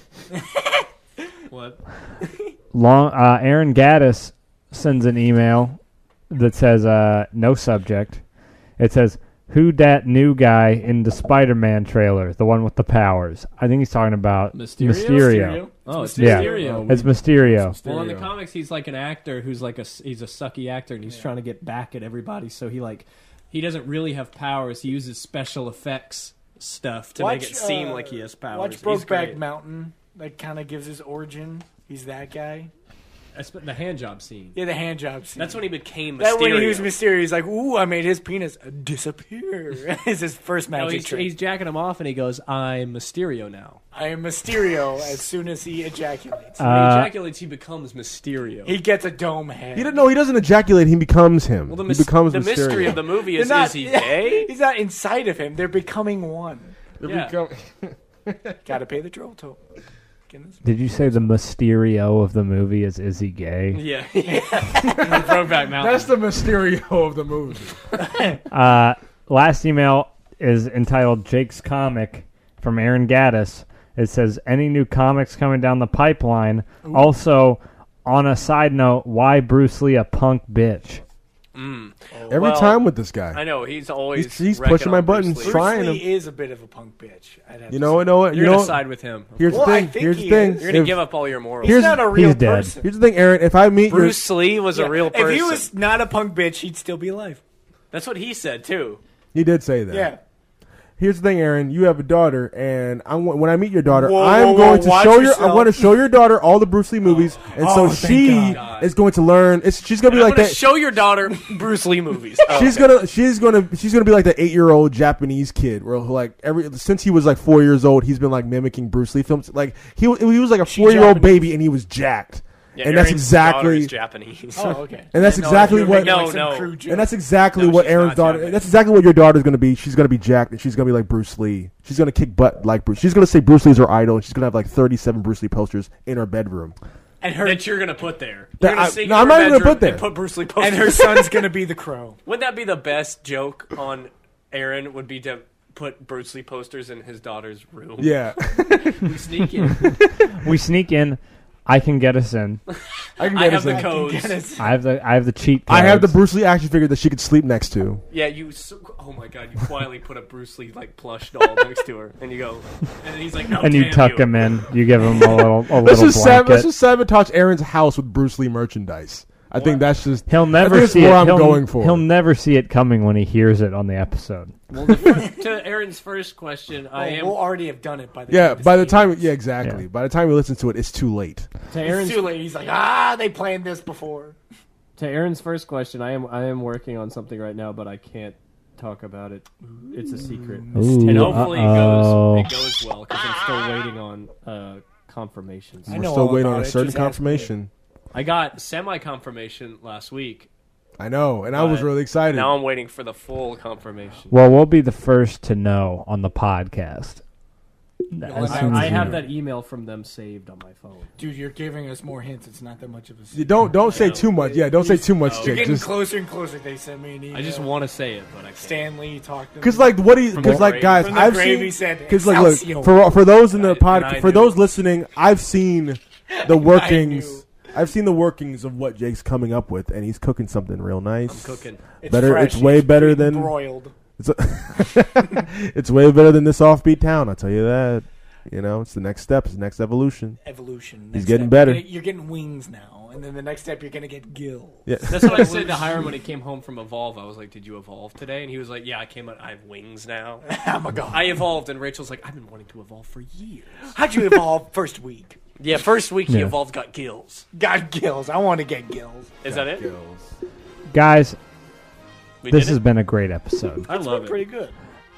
What? Aaron Gaddis sends an email that says no subject. It says, "Who dat new guy in the Spider-Man trailer, the one with the powers?" I think he's talking about Mysterio? Mysterio. Oh, it's Yeah. Mysterio. It's Mysterio. Well, in the comics, he's like an actor who's like he's a sucky actor, and he's trying to get back at everybody. So he doesn't really have powers. He uses special effects stuff to make it seem like he has powers. Watch He's Brokeback great. Mountain. That kind of gives his origin. He's that guy. The hand job scene. Yeah, the hand job scene. That's when he became Mysterio. That when he was Mysterio, he's like, "Ooh, I made his penis disappear." It's his first No, magic trick. he's jacking him off, and he goes, "I'm Mysterio now." I am Mysterio as soon as he ejaculates. When he ejaculates, he becomes Mysterio. He gets a dome head. He doesn't ejaculate. He becomes him. well, he becomes the Mysterio. mystery of the movie is They're he gay? He's not inside of him. They're becoming one. Yeah. Got to pay the troll toll. Did you say the Mysterio of the movie is he gay? Yeah. Brokeback Mountain. That's the Mysterio of the movie. Last email is entitled Jake's Comic from Aaron Gaddis. It says, any new comics coming down the pipeline? Ooh. Also, on a side note, why Bruce Lee a punk bitch? Every time with this guy. I know, he's always he's pushing my buttons, trying Bruce to. Lee is a bit of a punk bitch. You know what? You're going to side with him. Here's the thing. Here's the thing. You're going to give up all your morals. He's not a real person. Here's the thing, Aaron. If I meet Bruce Lee was a real person. If he was not a punk bitch, he'd still be alive. That's what he said, too. He did say that. Yeah. Here's the thing, Aaron. You have a daughter, and when I meet your daughter, I'm going to show your daughter all the Bruce Lee movies, and so she is going to learn. She's going to be like that. Show your daughter Bruce Lee movies. She's gonna be like the 8-year-old Japanese kid, where since he was like 4 years old, he's been like mimicking Bruce Lee films. Like he was like a 4-year-old baby, and he was jacked. Yeah, and that's exactly Japanese. Oh, okay. And that's exactly what. And that's exactly what Aaron's daughter. Japanese. That's exactly what your daughter's going to be. She's going to be jacked, and she's going to be like Bruce Lee. She's going to kick butt like Bruce. She's going to say Bruce Lee's her idol, and she's going to have like 37 Bruce Lee posters in her bedroom. And that you're going to put there. I'm not even going to put there. Put Bruce Lee posters. And her son's going to be the Crow. Wouldn't that be the best joke on Aaron? Would be to put Bruce Lee posters in his daughter's room. Yeah. We sneak in. I can get us in. I have the codes. I have the cheat codes. I have the Bruce Lee action figure that she could sleep next to. Yeah, oh my god, you quietly put a Bruce Lee like plush doll next to her, and you go, and then he's like, no, and you tuck him in. You give him a little let's blanket. Just sabotage Aaron's house with Bruce Lee merchandise. I think that's just. He'll never see it. What I'm going for. He'll never see it coming when he hears it on the episode. Well, to Aaron's first question, we'll already have done it by the time. Yeah, exactly. Yeah. By the time he listens to it, it's too late. It's too late. He's like, they planned this before. To Aaron's first question, I am working on something right now, but I can't talk about it. It's a secret, and hopefully it goes well because I'm still waiting on confirmations. We're still waiting on a certain confirmation. I got semi-confirmation last week. I know, and I was really excited. Now I'm waiting for the full confirmation. Well, we'll be the first to know on the podcast. I have that email from them saved on my phone. Dude, you're giving us more hints. It's not that much of a secret. Don't say too much. Yeah, don't say too much, Jake. You're getting closer and closer. They sent me an email. I just want to say it, but I can't. Stanley talked to me. Guys, I've seen. Because look, for those in the podcast, for those listening, I've seen the workings. I've seen the workings of what Jake's coming up with, and he's cooking something real nice. I'm cooking. It's way better than broiled. It's way better than this offbeat town. I'll tell you that. You know, it's the next step. It's the next evolution. He's getting better. You're getting wings now, and then the next step you're gonna get gills. Yeah. That's what I said to Hiram when he came home from Evolve. I was like, "Did you evolve today?" And he was like, "Yeah, I came out. I have wings now." Oh my god! I evolved, and Rachel's like, "I've been wanting to evolve for years." How'd you evolve first week? Yeah, first week he evolved, got gills. Got gills. I want to get gills. Is that it? Gills. Guys, this has been a great episode. I love it. Pretty good.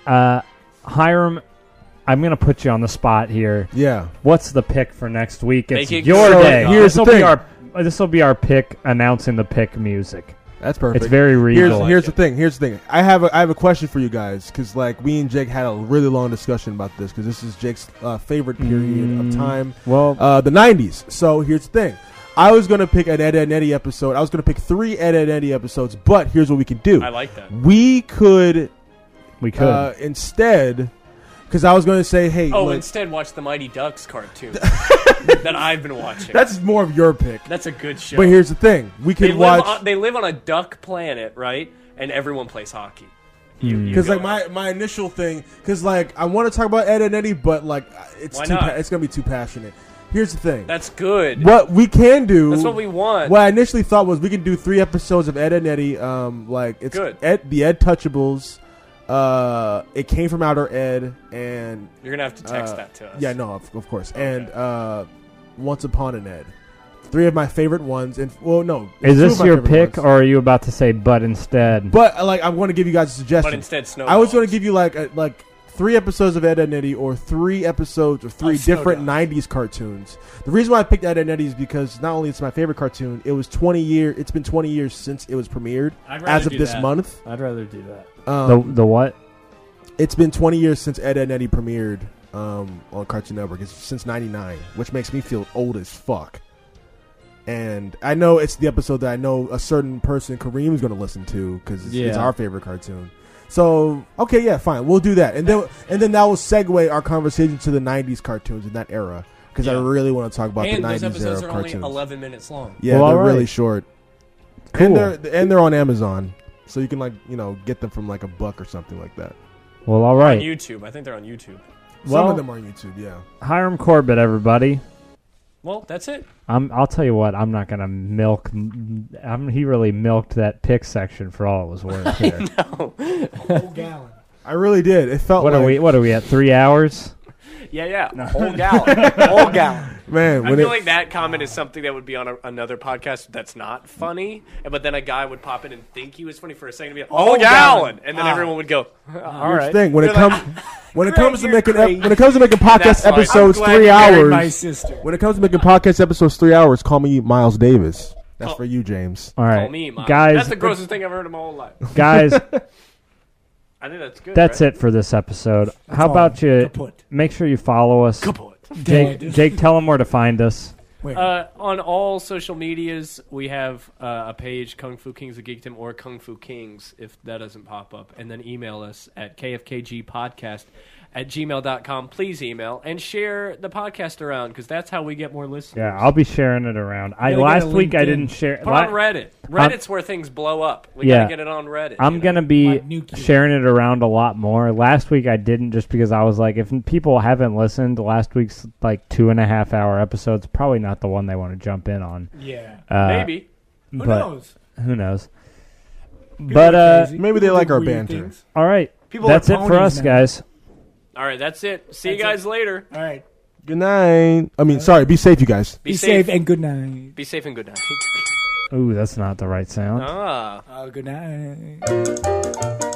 Hiram, I'm going to put you on the spot here. Yeah. What's the pick for next week? It's your day. Here's the thing. This will be our pick announcing the pick music. That's perfect. It's very regal. Here's the thing. I have a question for you guys because like me and Jake had a really long discussion about this because this is Jake's favorite period of time. Well, the 90s. So here's the thing. I was going to pick an Ed, Edd n Eddy episode. I was going to pick 3 Ed, Edd n Eddy episodes, but here's what we can do. I like that. We could instead, because I was going to say, hey. Instead watch the Mighty Ducks cartoon that I've been watching. That's more of your pick. That's a good show. But here's the thing. We could watch. They live on a duck planet, right? And everyone plays hockey. Because like my initial thing, because like I want to talk about Ed, Edd n Eddy, but like it's going to be too passionate. Here's the thing. That's good. What we can do. That's what we want. What I initially thought was we could do 3 episodes of Ed, Edd n Eddy. Like it's good. The Ed Touchables. It came from Outer Ed, and you're gonna have to text that to us. Yeah, no, of course. Okay. And Once Upon an Ed. 3 of my favorite ones. And well, no, Is 2 this of my your favorite pick, ones. or are you about to say but instead? But like, I want to give you guys a suggestion. But instead, Snowballs. I was going to give you like 3 episodes of Ed, Edd n Eddy, or 3 episodes of 3 different Snowdog. 90s cartoons. The reason why I picked Ed, Edd n Eddy is because not only it's my favorite cartoon, it's been 20 years since it was premiered I'd rather as of do this that. month. I'd rather do that. The what? It's been 20 years since Ed, Edd n Eddy premiered on Cartoon Network. It's since 99, which makes me feel old as fuck. And I know it's the episode that I know a certain person, Kareem's going to listen to because it's Yeah. our favorite cartoon. So, okay, yeah, fine. We'll do that. And then that will segue our conversation to the 90s cartoons in that era because I Yeah. really want to talk about And the those 90s episodes era are only cartoons. 11 minutes long. Yeah, Well, they're all really right. short. Cool. And they're on Amazon. So you can get them from like $1 or something like that. Well, all On right. YouTube. I think they're on YouTube. Some Well- of them are on YouTube, yeah. Hiram Corbett, everybody. Well, that's it. I'll tell you what. I'm not gonna milk. He really milked that pick section for all it was worth here. Whole gallon. I really did. It felt What like are we? What are we at? 3 hours? Yeah. Whole gallon. Whole gallon. man, I when feel it, like that comment is something that would be on another podcast that's not funny, but then a guy would pop in and think he was funny for a second, and be like, "Oh, gallon," and then everyone would go, "All right." thing when it You're comes when it comes to you're making crazy. when it comes to making podcast That's why- episodes I'm glad 3 you married hours. my sister. When it comes to making podcast episodes 3 hours, call me Miles Davis. That's for you, James. All right, Call me, Mom. guys. That's the grossest thing I've heard in my whole life. Guys, I think that's good. that's right? it for this episode. How all. about you? Kaput. Make sure you follow us. Kaput. Jake, tell them where to find us. Wait. On all social medias, we have a page, Kung Fu Kings of Geekdom, or Kung Fu Kings, if that doesn't pop up. And then email us at kfkgpodcast@gmail.com. Please email and share the podcast around, because that's how we get more listeners. Yeah, I'll be sharing it around. gotta Last get a week I LinkedIn. didn't share. Put on Reddit. Reddit's where things blow up. We Yeah. gotta get it on Reddit. I'm gonna be Like nuclear. sharing it around a lot more. Last week I didn't, just because I was like, if people haven't listened to last week's like 2.5 hour episodes, probably not the one they want to jump in on. Yeah. Maybe. Who but knows? Who knows? People But are crazy. maybe they People like do our weird banter. things. all right, People that's are it for ponies us, now. guys. All right, that's it. See you That's guys later. All right. Good night. I mean, sorry. Be safe, you guys. Be safe safe. and good night. Be safe and good night. Ooh, that's not the right sound. Ah. Good night.